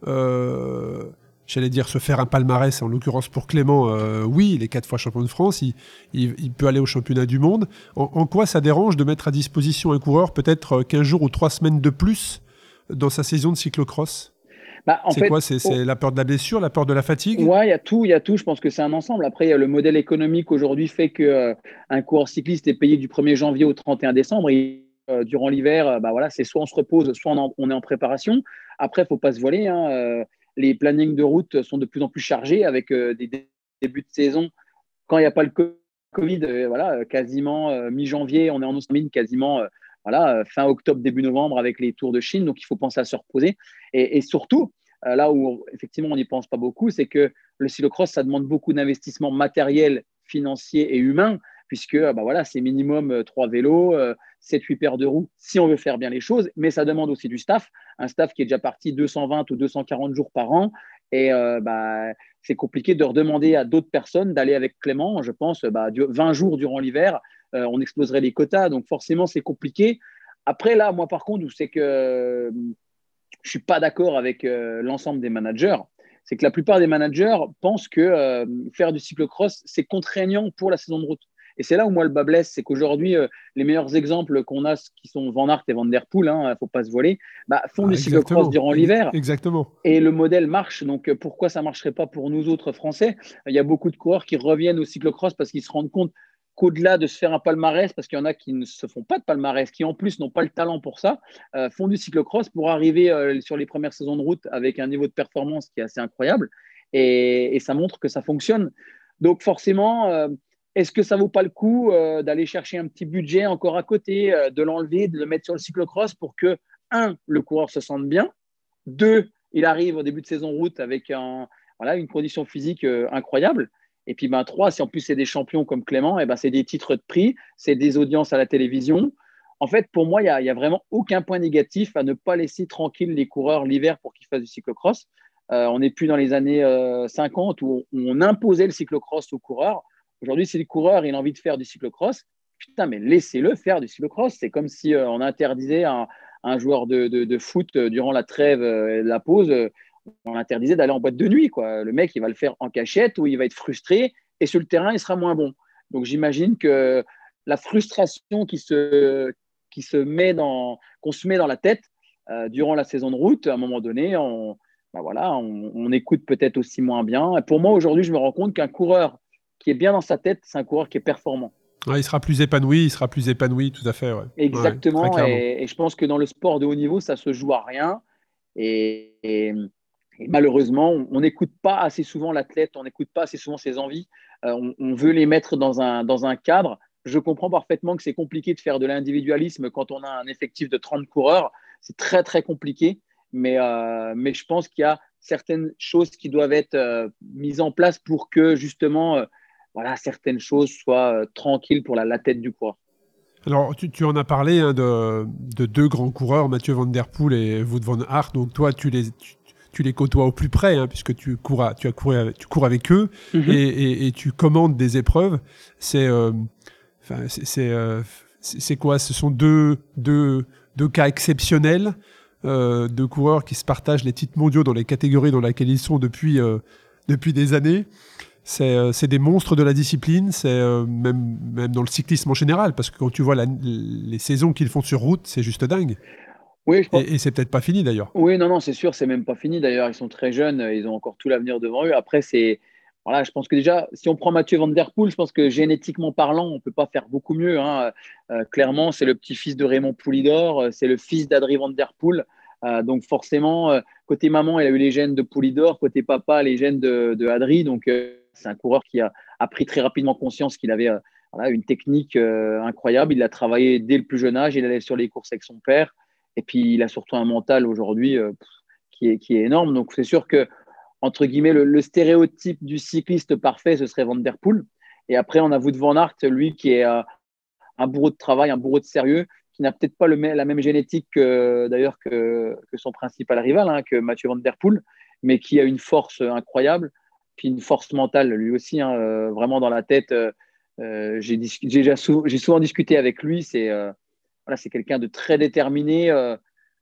Speaker 2: euh, j'allais dire se faire un palmarès, en l'occurrence pour Clément, euh, oui, il est quatre fois champion de France, il, il, il peut aller au championnat du monde. En, en quoi ça dérange de mettre à disposition un coureur peut-être quinze jours ou trois semaines de plus dans sa saison de cyclocross ?
Speaker 3: Bah, en
Speaker 2: c'est
Speaker 3: fait,
Speaker 2: quoi c'est, c'est
Speaker 3: oh,
Speaker 2: la peur de la blessure, la peur de la fatigue ?
Speaker 3: Ouais, il y a tout, il y a tout. Je pense que c'est un ensemble. Après, le modèle économique aujourd'hui fait que euh, un coureur cycliste est payé du premier janvier au trente et un décembre. Et euh, durant l'hiver, euh, bah voilà, c'est soit on se repose, soit on, en, on est en préparation. Après, il ne faut pas se voiler, hein, euh, les plannings de route sont de plus en plus chargés avec euh, des dé- débuts de saison. Quand il n'y a pas le Covid, euh, voilà, quasiment euh, mi-janvier, on est en Australie, quasiment euh, voilà, euh, fin octobre, début novembre avec les Tours de Chine. Donc, il faut penser à se reposer. Et, et surtout, euh, là où effectivement on n'y pense pas beaucoup, c'est que le cyclocross, ça demande beaucoup d'investissement matériel, financier et humain, puisque bah, voilà, c'est minimum euh, trois vélos, euh, sept huit paires de roues, si on veut faire bien les choses. Mais ça demande aussi du staff, un staff qui est déjà parti deux cent vingt ou deux cent quarante jours par an. Et euh, bah, c'est compliqué de redemander à d'autres personnes d'aller avec Clément. Je pense bah, vingt jours durant l'hiver, euh, on exploserait les quotas. Donc forcément, c'est compliqué. Après, là, moi, par contre, c'est que euh, je ne suis pas d'accord avec euh, l'ensemble des managers. C'est que la plupart des managers pensent que euh, faire du cyclocross, c'est contraignant pour la saison de route. Et c'est là où moi le bas blesse, c'est qu'aujourd'hui, euh, les meilleurs exemples qu'on a, qui sont Van Aert et Van Der Poel, il hein, ne faut pas se voiler, bah, font
Speaker 2: ah,
Speaker 3: du cyclocross durant l'hiver.
Speaker 2: Exactement.
Speaker 3: Et le modèle marche. Donc pourquoi ça ne marcherait pas pour nous autres Français ? Il y a beaucoup de coureurs qui reviennent au cyclocross parce qu'ils se rendent compte qu'au-delà de se faire un palmarès, parce qu'il y en a qui ne se font pas de palmarès, qui en plus n'ont pas le talent pour ça, euh, font du cyclocross pour arriver euh, sur les premières saisons de route avec un niveau de performance qui est assez incroyable. Et, et ça montre que ça fonctionne. Donc forcément, euh, est-ce que ça ne vaut pas le coup euh, d'aller chercher un petit budget encore à côté, euh, de l'enlever, de le mettre sur le cyclocross pour que, un, le coureur se sente bien, deux, il arrive au début de saison route avec un, voilà, une condition physique euh, incroyable. Et puis, ben, trois, si en plus c'est des champions comme Clément, eh ben, c'est des titres de prix, c'est des audiences à la télévision. En fait, pour moi, il n'y a, a vraiment aucun point négatif à ne pas laisser tranquille les coureurs l'hiver pour qu'ils fassent du cyclocross. Euh, on n'est plus dans les années euh, cinquante où on, où on imposait le cyclocross aux coureurs. Aujourd'hui, si le coureur il a envie de faire du cyclocross, putain, mais laissez-le faire du cyclocross. C'est comme si euh, on interdisait un, un joueur de, de, de foot euh, durant la trêve euh, et la pause. Euh, on l'interdisait d'aller en boîte de nuit, quoi. Le mec, il va le faire en cachette ou il va être frustré et sur le terrain, il sera moins bon. Donc, j'imagine que la frustration qui se, qui se met dans, qu'on se met dans la tête euh, durant la saison de route, à un moment donné, on, ben voilà, on, on écoute peut-être aussi moins bien. Et pour moi, aujourd'hui, je me rends compte qu'un coureur qui est bien dans sa tête, c'est un coureur qui est performant.
Speaker 2: Ouais, il sera plus épanoui, il sera plus épanoui, tout à fait. Ouais.
Speaker 3: Exactement.
Speaker 2: Ouais,
Speaker 3: et, et je pense que dans le sport de haut niveau, ça se joue à rien. Et, et, et malheureusement, on n'écoute pas assez souvent l'athlète, on n'écoute pas assez souvent ses envies. Euh, on, on veut les mettre dans un, dans un cadre. Je comprends parfaitement que c'est compliqué de faire de l'individualisme quand on a un effectif de trente coureurs. C'est très, très compliqué. Mais, euh, mais je pense qu'il y a certaines choses qui doivent être euh, mises en place pour que justement, euh, voilà, certaines choses soient euh, tranquilles pour la, la tête du coureur.
Speaker 2: Alors, tu, tu en as parlé hein, de, de deux grands coureurs, Mathieu Van Der Poel et Wout van Aert. Donc, toi, tu les, tu, tu les côtoies au plus près, hein, puisque tu cours, à, tu, as couru avec, tu cours avec eux mm-hmm. et, et, et tu commandes des épreuves. C'est, euh, c'est, c'est, euh, c'est, c'est quoi ? Ce sont deux, deux, deux cas exceptionnels, euh, deux coureurs qui se partagent les titres mondiaux dans les catégories dans lesquelles ils sont depuis, euh, depuis des années. C'est, euh, c'est des monstres de la discipline, c'est euh, même, même dans le cyclisme en général, parce que quand tu vois la, les saisons qu'ils font sur route, c'est juste dingue.
Speaker 3: Oui, je pense...
Speaker 2: et, et c'est peut-être pas fini d'ailleurs.
Speaker 3: Oui, non, non, c'est sûr, c'est même pas fini d'ailleurs. Ils sont très jeunes, ils ont encore tout l'avenir devant eux. Après, c'est voilà, je pense que déjà, si on prend Mathieu Van Der Poel, je pense que génétiquement parlant, on peut pas faire beaucoup mieux. Hein. Euh, clairement, c'est le petit-fils de Raymond Poulidor, c'est le fils d'Adrie Van Der Poel. Euh, donc forcément, euh, côté maman, il a eu les gènes de Poulidor, côté papa, les gènes de, de Adrie. Donc euh, c'est un coureur qui a, a pris très rapidement conscience qu'il avait euh, voilà, une technique euh, incroyable. Il a travaillé dès le plus jeune âge, il allait sur les courses avec son père. Et puis il a surtout un mental aujourd'hui euh, qui, est, qui est énorme. Donc c'est sûr que, entre guillemets, le, le stéréotype du cycliste parfait, ce serait Van Der Poel. Et après, on a Wout van Aert, lui qui est euh, un bourreau de travail, un bourreau de sérieux, qui n'a peut-être pas le, la même génétique que, d'ailleurs que, que son principal rival, hein, que Mathieu Van Der Poel, mais qui a une force incroyable, puis une force mentale lui aussi, hein, euh, vraiment dans la tête. Euh, euh, j'ai, j'ai, j'ai souvent discuté avec lui, c'est, euh, voilà, c'est quelqu'un de très déterminé, euh,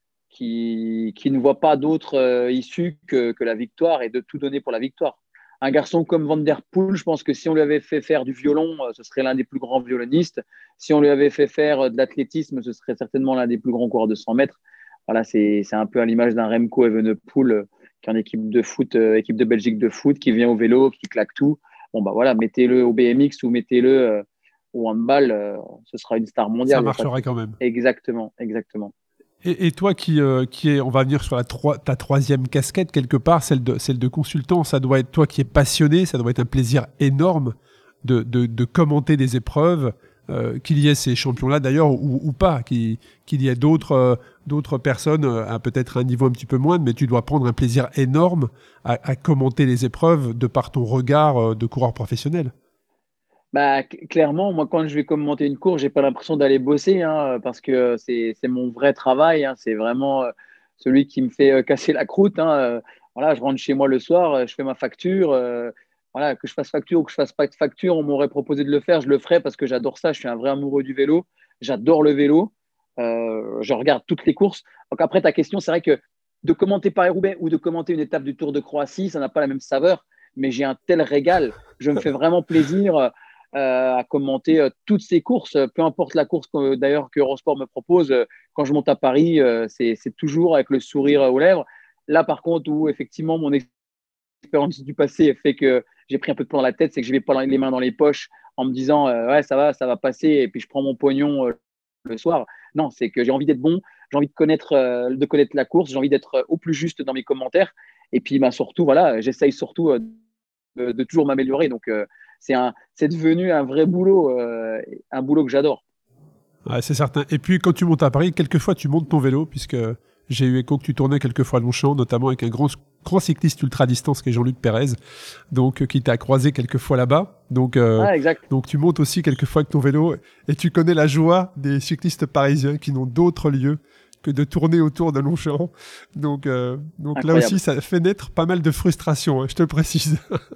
Speaker 3: qui, qui ne voit pas d'autre euh, issue que, que la victoire et de tout donner pour la victoire. Un garçon comme Van Der Poel, je pense que si on lui avait fait faire du violon, euh, ce serait l'un des plus grands violonistes. Si on lui avait fait faire euh, de l'athlétisme, ce serait certainement l'un des plus grands coureurs de cent mètres. Voilà, c'est, c'est un peu à l'image d'un Remco Evenepoel euh, qui est en équipe de foot, euh, équipe de Belgique de foot, qui vient au vélo, qui claque tout. Bon, bah voilà, mettez-le au B M X ou mettez-le euh, au handball, euh, ce sera une star mondiale.
Speaker 2: Ça marcherait quand même.
Speaker 3: Exactement, exactement.
Speaker 2: Et, et toi qui, euh, qui est, on va venir sur la troi- ta troisième casquette quelque part, celle de, celle de consultant, ça doit être toi qui es passionné, ça doit être un plaisir énorme de, de, de commenter des épreuves, euh, qu'il y ait ces champions-là d'ailleurs ou, ou pas, qu'il, qu'il y ait d'autres, euh, d'autres personnes à peut-être un niveau un petit peu moindre, mais tu dois prendre un plaisir énorme à, à commenter les épreuves de par ton regard de coureur professionnel.
Speaker 3: Bah, clairement, moi, quand je vais commenter une course, j'ai pas l'impression d'aller bosser, hein, parce que c'est, c'est mon vrai travail. Hein, c'est vraiment euh, celui qui me fait euh, casser la croûte. Hein, euh, voilà, je rentre chez moi le soir, euh, je fais ma facture. Euh, voilà, que je fasse facture ou que je fasse pas de facture, on m'aurait proposé de le faire, je le ferais parce que j'adore ça. Je suis un vrai amoureux du vélo. J'adore le vélo. Euh, je regarde toutes les courses. Donc après, ta question, c'est vrai que de commenter Paris-Roubaix ou de commenter une étape du Tour de Croatie, ça n'a pas la même saveur. Mais j'ai un tel régal. Je me fais vraiment plaisir. Euh, à commenter euh, toutes ces courses, peu importe la course que, d'ailleurs que Eurosport me propose. Euh, quand je monte à Paris, euh, c'est, c'est toujours avec le sourire aux lèvres. Là, par contre, où effectivement mon expérience du passé fait que j'ai pris un peu de plomb dans la tête, c'est que je vais pas les mains dans les poches en me disant euh, ouais, ça va, ça va passer, et puis je prends mon pognon euh, le soir. Non, c'est que j'ai envie d'être bon, j'ai envie de connaître, euh, de connaître la course, j'ai envie d'être au plus juste dans mes commentaires, et puis bah, surtout, voilà, j'essaye surtout euh, de, de toujours m'améliorer. Donc euh, C'est, un, c'est devenu un vrai boulot, euh, un boulot que j'adore.
Speaker 2: Ouais, c'est certain. Et puis, quand tu montes à Paris, quelquefois, tu montes ton vélo, puisque j'ai eu écho que tu tournais quelquefois à Longchamp, notamment avec un grand, grand cycliste ultra-distance qui est Jean-Luc Pérez, donc, euh, qui t'a croisé quelquefois là-bas. Donc, euh,
Speaker 3: ah, exact.
Speaker 2: donc, tu montes aussi quelquefois avec ton vélo, et tu connais la joie des cyclistes parisiens qui n'ont d'autre lieu que de tourner autour de Longchamp. Donc, euh, donc là aussi, ça fait naître pas mal de frustration, hein, je te le précise.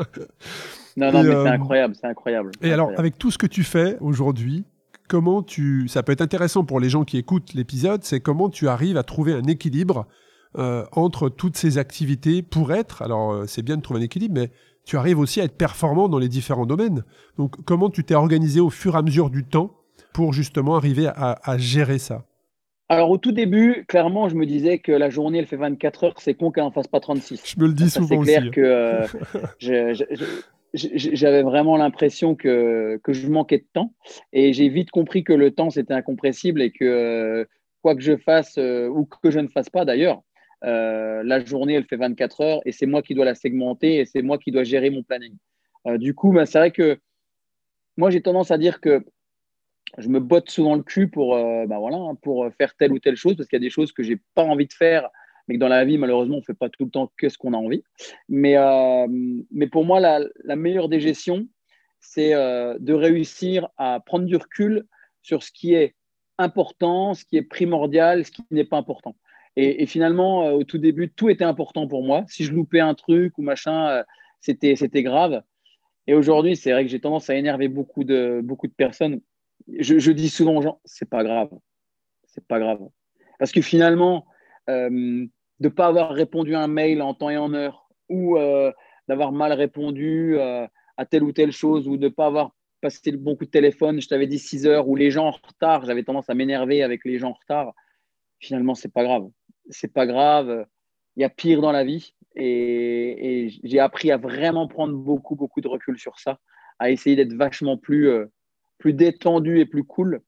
Speaker 3: Non, non,
Speaker 2: et,
Speaker 3: mais
Speaker 2: euh,
Speaker 3: c'est incroyable, c'est incroyable.
Speaker 2: Et
Speaker 3: incroyable.
Speaker 2: alors, avec tout ce que tu fais aujourd'hui, comment tu, ça peut être intéressant pour les gens qui écoutent l'épisode, c'est comment tu arrives à trouver un équilibre euh, entre toutes ces activités pour être, alors euh, c'est bien de trouver un équilibre, mais tu arrives aussi à être performant dans les différents domaines. Donc, comment tu t'es organisé au fur et à mesure du temps pour justement arriver à, à gérer ça ?
Speaker 3: Alors, au tout début, clairement, je me disais que la journée, elle fait vingt-quatre heures, c'est con qu'elle n'en fasse pas trente-six.
Speaker 2: Je me le dis
Speaker 3: ça,
Speaker 2: souvent
Speaker 3: c'est clair
Speaker 2: aussi.
Speaker 3: que euh, je, je, je, j'avais vraiment l'impression que, que je manquais de temps. Et j'ai vite compris que le temps, c'était incompressible et que euh, quoi que je fasse euh, ou que je ne fasse pas d'ailleurs, euh, la journée, elle fait vingt-quatre heures et c'est moi qui dois la segmenter et c'est moi qui dois gérer mon planning. Euh, du coup, bah, c'est vrai que moi, j'ai tendance à dire que je me botte souvent le cul pour, euh, bah voilà, hein, pour faire telle ou telle chose parce qu'il y a des choses que je n'ai pas envie de faire, mais que dans la vie, malheureusement, on ne fait pas tout le temps que ce qu'on a envie. Mais, euh, mais pour moi, la, la meilleure des gestions, c'est euh, de réussir à prendre du recul sur ce qui est important, ce qui est primordial, ce qui n'est pas important. Et, et finalement, euh, au tout début, tout était important pour moi. Si je loupais un truc ou machin, euh, c'était, c'était grave. Et aujourd'hui, c'est vrai que j'ai tendance à énerver beaucoup de, beaucoup de personnes. Je, je dis souvent aux gens, c'est pas grave, c'est pas grave. Parce que finalement, euh, de ne pas avoir répondu à un mail en temps et en heure, ou euh, d'avoir mal répondu euh, à telle ou telle chose, ou de ne pas avoir passé le bon coup de téléphone, je t'avais dit six heures, ou les gens en retard, j'avais tendance à m'énerver avec les gens en retard. Finalement, c'est pas grave. C'est pas grave. Il y a pire dans la vie. Et, et j'ai appris à vraiment prendre beaucoup, beaucoup de recul sur ça, à essayer d'être vachement plus, euh, plus détendu et plus cool.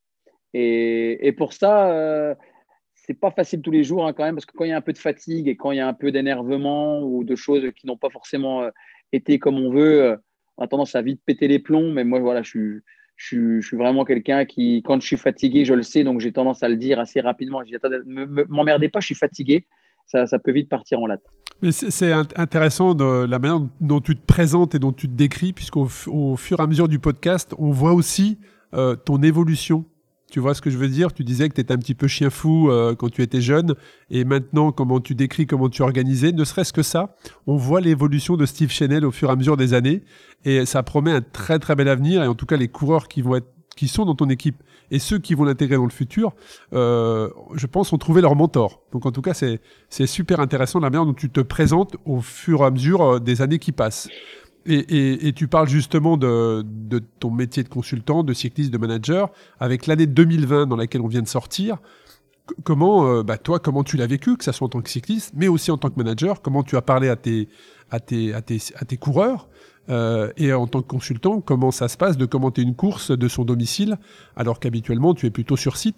Speaker 3: Et, et pour ça, euh, c'est pas facile tous les jours hein, quand même, parce que quand il y a un peu de fatigue et quand il y a un peu d'énervement ou de choses qui n'ont pas forcément euh, été comme on veut, euh, on a tendance à vite péter les plombs. Mais moi, voilà, je suis, je suis, je suis vraiment quelqu'un qui, quand je suis fatigué, je le sais, donc j'ai tendance à le dire assez rapidement. Je dis, attendez, me, me, m'emmerdez pas, je suis fatigué. Ça, ça peut vite partir en latte.
Speaker 2: Mais c'est, c'est intéressant de la manière dont tu te présentes et dont tu te décris, puisqu'au au fur et à mesure du podcast, on voit aussi euh, ton évolution. Tu vois ce que je veux dire ? Tu disais que tu étais un petit peu chien fou euh, quand tu étais jeune, et maintenant, comment tu décris, comment tu organisais, ne serait-ce que ça, on voit l'évolution de Steve Chenel au fur et à mesure des années, et ça promet un très très bel avenir, et en tout cas les coureurs qui vont être qui sont dans ton équipe et ceux qui vont l'intégrer dans le futur, euh, je pense, ont trouvé leur mentor. Donc en tout cas, c'est, c'est super intéressant la manière dont tu te présentes au fur et à mesure des années qui passent. Et, et, et tu parles justement de, de ton métier de consultant, de cycliste, de manager, avec l'année deux mille vingt dans laquelle on vient de sortir. C- comment, euh, bah toi, comment tu l'as vécu, que ce soit en tant que cycliste, mais aussi en tant que manager, comment tu as parlé à tes, à tes, à tes, à tes coureurs, euh, et en tant que consultant, comment ça se passe de commenter une course de son domicile, alors qu'habituellement, tu es plutôt sur site ?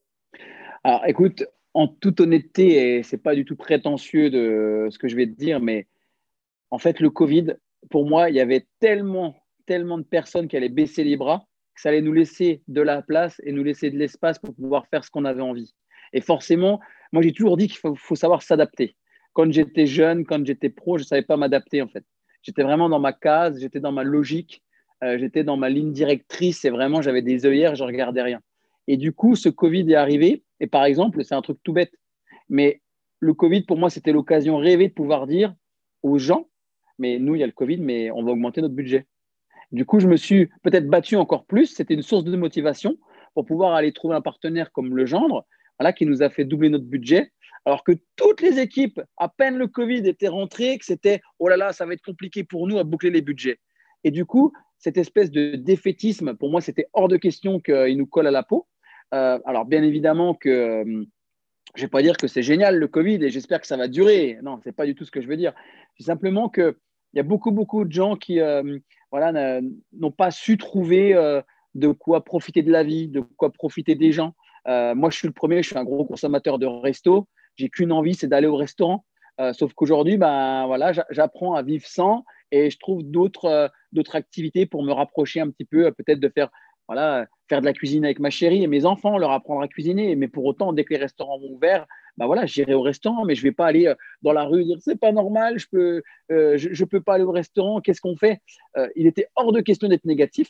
Speaker 3: Alors, écoute, en toute honnêteté, et c'est pas du tout prétentieux de ce que je vais te dire, mais en fait, le Covid, pour moi, il y avait tellement, tellement de personnes qui allaient baisser les bras que ça allait nous laisser de la place et nous laisser de l'espace pour pouvoir faire ce qu'on avait envie. Et forcément, moi, j'ai toujours dit qu'il faut, faut savoir s'adapter. Quand j'étais jeune, quand j'étais pro, je ne savais pas m'adapter, en fait. J'étais vraiment dans ma case, j'étais dans ma logique, euh, j'étais dans ma ligne directrice et vraiment, j'avais des œillères, je ne regardais rien. Et du coup, ce Covid est arrivé. Et par exemple, c'est un truc tout bête, mais le Covid, pour moi, c'était l'occasion rêvée de pouvoir dire aux gens, mais nous, il y a le Covid, mais on va augmenter notre budget. Du coup, je me suis peut-être battu encore plus. C'était une source de motivation pour pouvoir aller trouver un partenaire comme Legendre, voilà, qui nous a fait doubler notre budget. Alors que toutes les équipes, à peine le Covid était rentré, que c'était « oh là là, ça va être compliqué pour nous à boucler les budgets ». Et du coup, cette espèce de défaitisme, pour moi, c'était hors de question qu'il nous colle à la peau. Euh, alors, bien évidemment que euh, je ne vais pas dire que c'est génial le Covid et j'espère que ça va durer. Non, ce n'est pas du tout ce que je veux dire. C'est simplement qu'il y a beaucoup, beaucoup de gens qui euh, voilà, n'ont pas su trouver euh, de quoi profiter de la vie, de quoi profiter des gens. Euh, moi, je suis le premier, je suis un gros consommateur de resto. J'ai qu'une envie, c'est d'aller au restaurant. Euh, sauf qu'aujourd'hui, ben, voilà, j'apprends à vivre sans et je trouve d'autres, euh, d'autres activités pour me rapprocher un petit peu, peut-être de faire, voilà, faire de la cuisine avec ma chérie et mes enfants, leur apprendre à cuisiner. Mais pour autant, dès que les restaurants vont ouvrir, ben voilà, j'irai au restaurant, mais je ne vais pas aller dans la rue et dire c'est pas normal, je ne peux, euh, je, je peux pas aller au restaurant, qu'est-ce qu'on fait euh, Il était hors de question d'être négatif.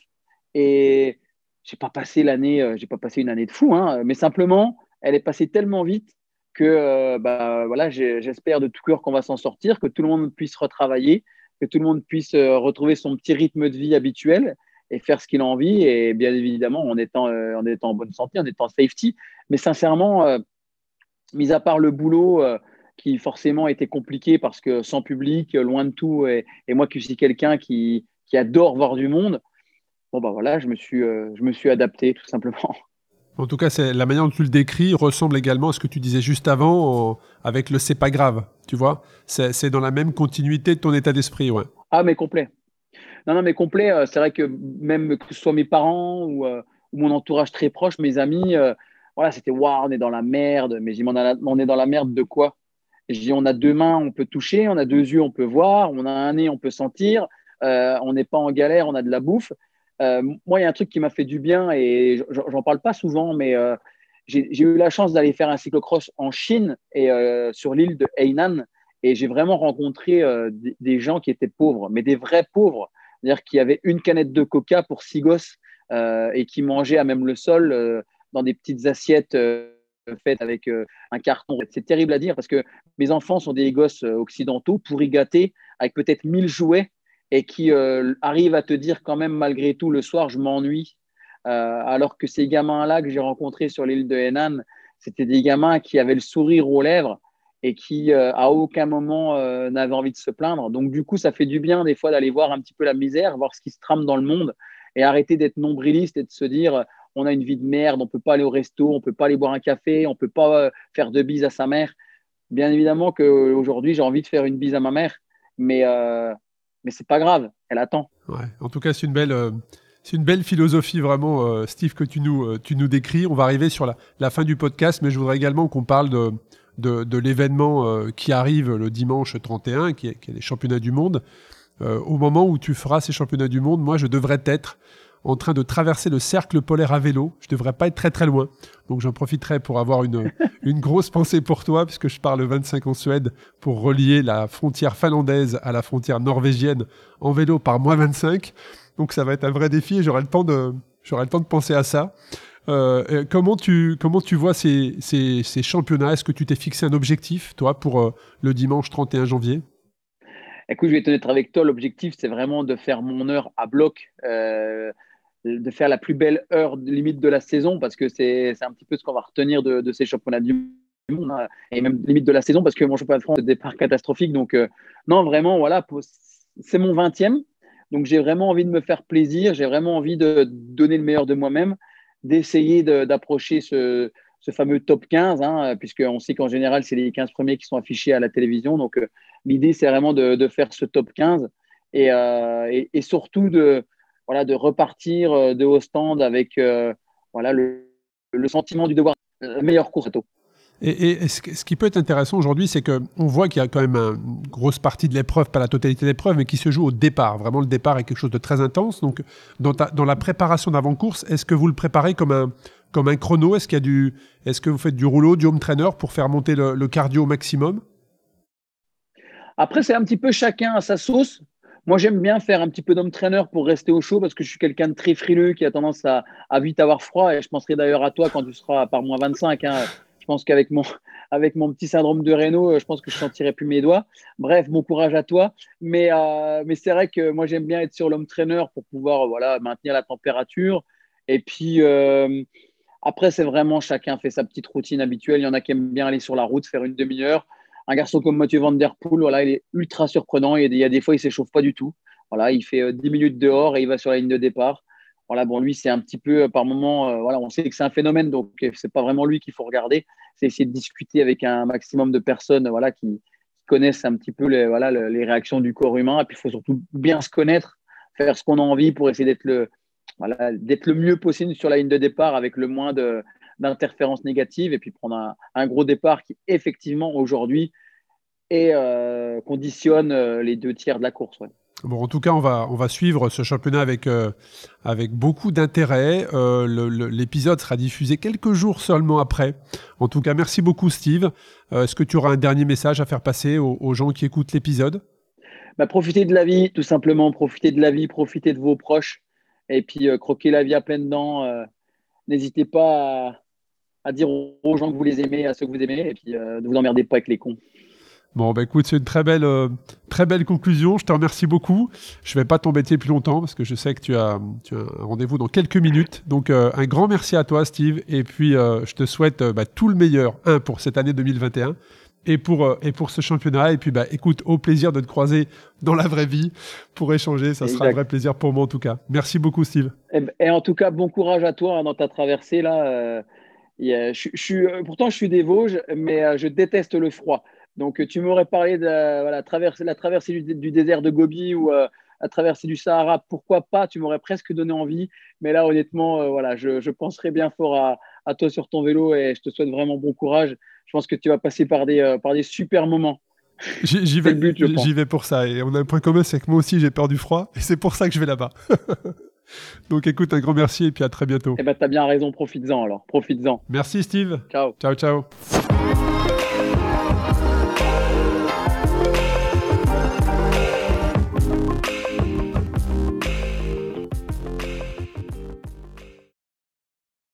Speaker 3: Et je n'ai pas passé l'année, euh, j'ai pas passé une année de fou, hein, mais simplement, elle est passée tellement vite que euh, bah, voilà, j'espère de tout cœur qu'on va s'en sortir, que tout le monde puisse retravailler, que tout le monde puisse euh, retrouver son petit rythme de vie habituel et faire ce qu'il a envie, et bien évidemment en étant, euh, en étant en bonne santé, en étant safety. Mais sincèrement, euh, mis à part le boulot euh, qui forcément était compliqué parce que sans public, loin de tout, et, et moi qui suis quelqu'un qui, qui adore voir du monde, bon bah voilà, je me suis, euh, je me suis adapté tout simplement.
Speaker 2: En tout cas, c'est, la manière dont tu le décris ressemble également à ce que tu disais juste avant en, avec le « c'est pas grave », tu vois. C'est, c'est dans la même continuité de ton état d'esprit, ouais.
Speaker 3: Ah, mais complet. Non, non, mais complet. euh, C'est vrai que même que ce soit mes parents ou, euh, ou mon entourage très proche, mes amis, euh, voilà, c'était waouh, on est dans la merde. Mais je dis, mais on, a la- on est dans la merde de quoi? Et je dis, on a deux mains, on peut toucher, on a deux yeux, on peut voir, on a un nez, on peut sentir, euh, on n'est pas en galère, on a de la bouffe. Euh, moi, il y a un truc qui m'a fait du bien et j- j'en parle pas souvent, mais euh, j'ai j'ai eu la chance d'aller faire un cyclocross en Chine et euh, sur l'île de Hainan. Et j'ai vraiment rencontré euh, des, des gens qui étaient pauvres, mais des vrais pauvres. C'est-à-dire qu'il y avait une canette de coca pour six gosses euh, et qui mangeaient à même le sol euh, dans des petites assiettes euh, faites avec euh, un carton. C'est terrible à dire parce que mes enfants sont des gosses euh, occidentaux pourri gâtés avec peut-être mille jouets et qui euh, arrivent à te dire quand même malgré tout le soir je m'ennuie. Euh, alors que ces gamins-là que j'ai rencontrés sur l'île de Hainan, c'était des gamins qui avaient le sourire aux lèvres et qui euh, à aucun moment euh, n'avaient envie de se plaindre. Donc du coup, ça fait du bien des fois d'aller voir un petit peu la misère, voir ce qui se trame dans le monde et arrêter d'être nombriliste et de se dire on a une vie de merde, on peut pas aller au resto, on peut pas aller boire un café, on peut pas euh, faire de bise à sa mère. Bien évidemment qu'aujourd'hui, j'ai envie de faire une bise à ma mère, mais, euh, mais c'est pas grave, elle attend.
Speaker 2: Ouais. En tout cas, c'est une belle, euh, c'est une belle philosophie vraiment, euh, Steve, que tu nous, euh, tu nous décris. On va arriver sur la, la fin du podcast, mais je voudrais également qu'on parle de, de, de l'événement euh, qui arrive le dimanche trente et un, qui est, qui est les championnats du monde. Euh, au moment où tu feras ces championnats du monde, moi, je devrais être en train de traverser le cercle polaire à vélo. Je devrais pas être très très loin. Donc j'en profiterai pour avoir une, une grosse pensée pour toi, puisque je pars le vingt-cinq en Suède pour relier la frontière finlandaise à la frontière norvégienne en vélo par moins vingt-cinq. Donc ça va être un vrai défi et j'aurai le temps de, j'aurai le temps de penser à ça. Euh, comment, tu, comment tu vois ces, ces, ces championnats? Est-ce que tu t'es fixé un objectif, toi, pour euh, le dimanche trente et un janvier?
Speaker 3: Écoute, je vais te être avec toi. L'objectif, c'est vraiment de faire mon heure à bloc, euh, de faire la plus belle heure limite de la saison, parce que c'est c'est un petit peu ce qu'on va retenir de, de ces championnats du monde, hein, et même limite de la saison, parce que mon championnat de France, c'est des départ catastrophique. Donc, euh, non, vraiment, voilà, pour- c'est mon vingtième. Donc, j'ai vraiment envie de me faire plaisir. J'ai vraiment envie de donner le meilleur de moi-même, d'essayer de- d'approcher ce, ce fameux top quinze, hein, puisqu'on sait qu'en général, c'est les quinze premiers qui sont affichés à la télévision. Donc, euh, l'idée, c'est vraiment de, de faire ce top quinze et, euh, et, et surtout de, voilà, de repartir euh, de haut stand avec euh, voilà, le, le sentiment du devoir, la meilleure course à tôt.
Speaker 2: Et, et ce, ce qui peut être intéressant aujourd'hui, c'est qu'on voit qu'il y a quand même une grosse partie de l'épreuve, pas la totalité de l'épreuve, mais qui se joue au départ. Vraiment, le départ est quelque chose de très intense. Donc, dans, ta, dans la préparation d'avant-course, est-ce que vous le préparez comme un, comme un chrono? Est-ce qu'il y a du, est-ce que vous faites du rouleau, du home trainer pour faire monter le, le cardio au maximum?
Speaker 3: Après, c'est un petit peu chacun à sa sauce. Moi, j'aime bien faire un petit peu d'homme trainer pour rester au chaud parce que je suis quelqu'un de très frileux qui a tendance à, à vite avoir froid. Et je penserai d'ailleurs à toi quand tu seras par moins vingt-cinq, hein. Je pense qu'avec mon, avec mon petit syndrome de Raynaud, je pense que je ne sentirai plus mes doigts. Bref, bon courage à toi. Mais, euh, mais c'est vrai que moi, j'aime bien être sur l'homme trainer pour pouvoir voilà, maintenir la température. Et puis, euh, après, c'est vraiment chacun fait sa petite routine habituelle. Il y en a qui aiment bien aller sur la route, faire une demi-heure. Un garçon comme Mathieu Van Der Poel, voilà, il est ultra surprenant. Il y a des, il y a des fois, il ne s'échauffe pas du tout. Voilà, il fait euh, dix minutes dehors et il va sur la ligne de départ. Voilà, bon, lui, c'est un petit peu euh, par moment, euh, voilà, on sait que c'est un phénomène, donc euh, c'est pas vraiment lui qu'il faut regarder. C'est essayer de discuter avec un maximum de personnes, voilà, qui, qui connaissent un petit peu les, voilà, le- les réactions du corps humain. Et puis, il faut surtout bien se connaître, faire ce qu'on a envie pour essayer d'être le, voilà, d'être le mieux possible sur la ligne de départ avec le moins de, d'interférences négatives et puis prendre un, un gros départ qui, effectivement, aujourd'hui, et euh, conditionne euh, les deux tiers de la course. Ouais.
Speaker 2: Bon, en tout cas, on va, on va suivre ce championnat avec, euh, avec beaucoup d'intérêt. Euh, le- le- l'épisode sera diffusé quelques jours seulement après. En tout cas, merci beaucoup, Steve. Euh, est-ce que tu auras un dernier message à faire passer aux, aux gens qui écoutent l'épisode?
Speaker 3: Bah, profitez de la vie, tout simplement. Profitez de la vie, profitez de vos proches. Et puis, euh, croquez la vie à pleines dents. Euh, n'hésitez pas à, à dire aux gens que vous les aimez, à ceux que vous aimez. Et puis, euh, ne vous emmerdez pas avec les cons.
Speaker 2: Bon, bah écoute, c'est une très belle, euh, très belle conclusion. Je te remercie beaucoup. Je vais pas t'embêter plus longtemps parce que je sais que tu as, tu as un rendez-vous dans quelques minutes. Donc, euh, un grand merci à toi, Steve. Et puis, euh, je te souhaite euh, bah, tout le meilleur, un, pour cette année deux mille vingt et un et pour, euh, et pour ce championnat. Et puis, bah, écoute, au plaisir de te croiser dans la vraie vie pour échanger. Ça sera un
Speaker 3: Exact.
Speaker 2: vrai plaisir pour moi, en tout cas. Merci beaucoup, Steve.
Speaker 3: Et, et en tout cas, bon courage à toi hein, dans ta traversée. Là, euh, Et, euh, je, je suis, euh, pourtant, je suis des Vosges, mais euh, je déteste le froid. Donc, euh, tu m'aurais parlé de euh, voilà, traverser, la traversée du, du désert de Gobi ou, euh, à traverser du Sahara, pourquoi pas, tu m'aurais presque donné envie. Mais là, honnêtement, euh, voilà, je, je penserai bien fort à, à toi sur ton vélo et je te souhaite vraiment bon courage. Je pense que tu vas passer par des, euh, par des super moments.
Speaker 2: J'y, j'y vais, but, j'y vais pour ça. Et on a un point commun, c'est que moi aussi, j'ai peur du froid. Et c'est pour ça que je vais là-bas. Donc écoute, un grand merci et puis à très bientôt.
Speaker 3: Eh ben, t'as bien raison, profites-en alors. Profites-en.
Speaker 2: Merci Steve.
Speaker 3: Ciao.
Speaker 2: Ciao, ciao.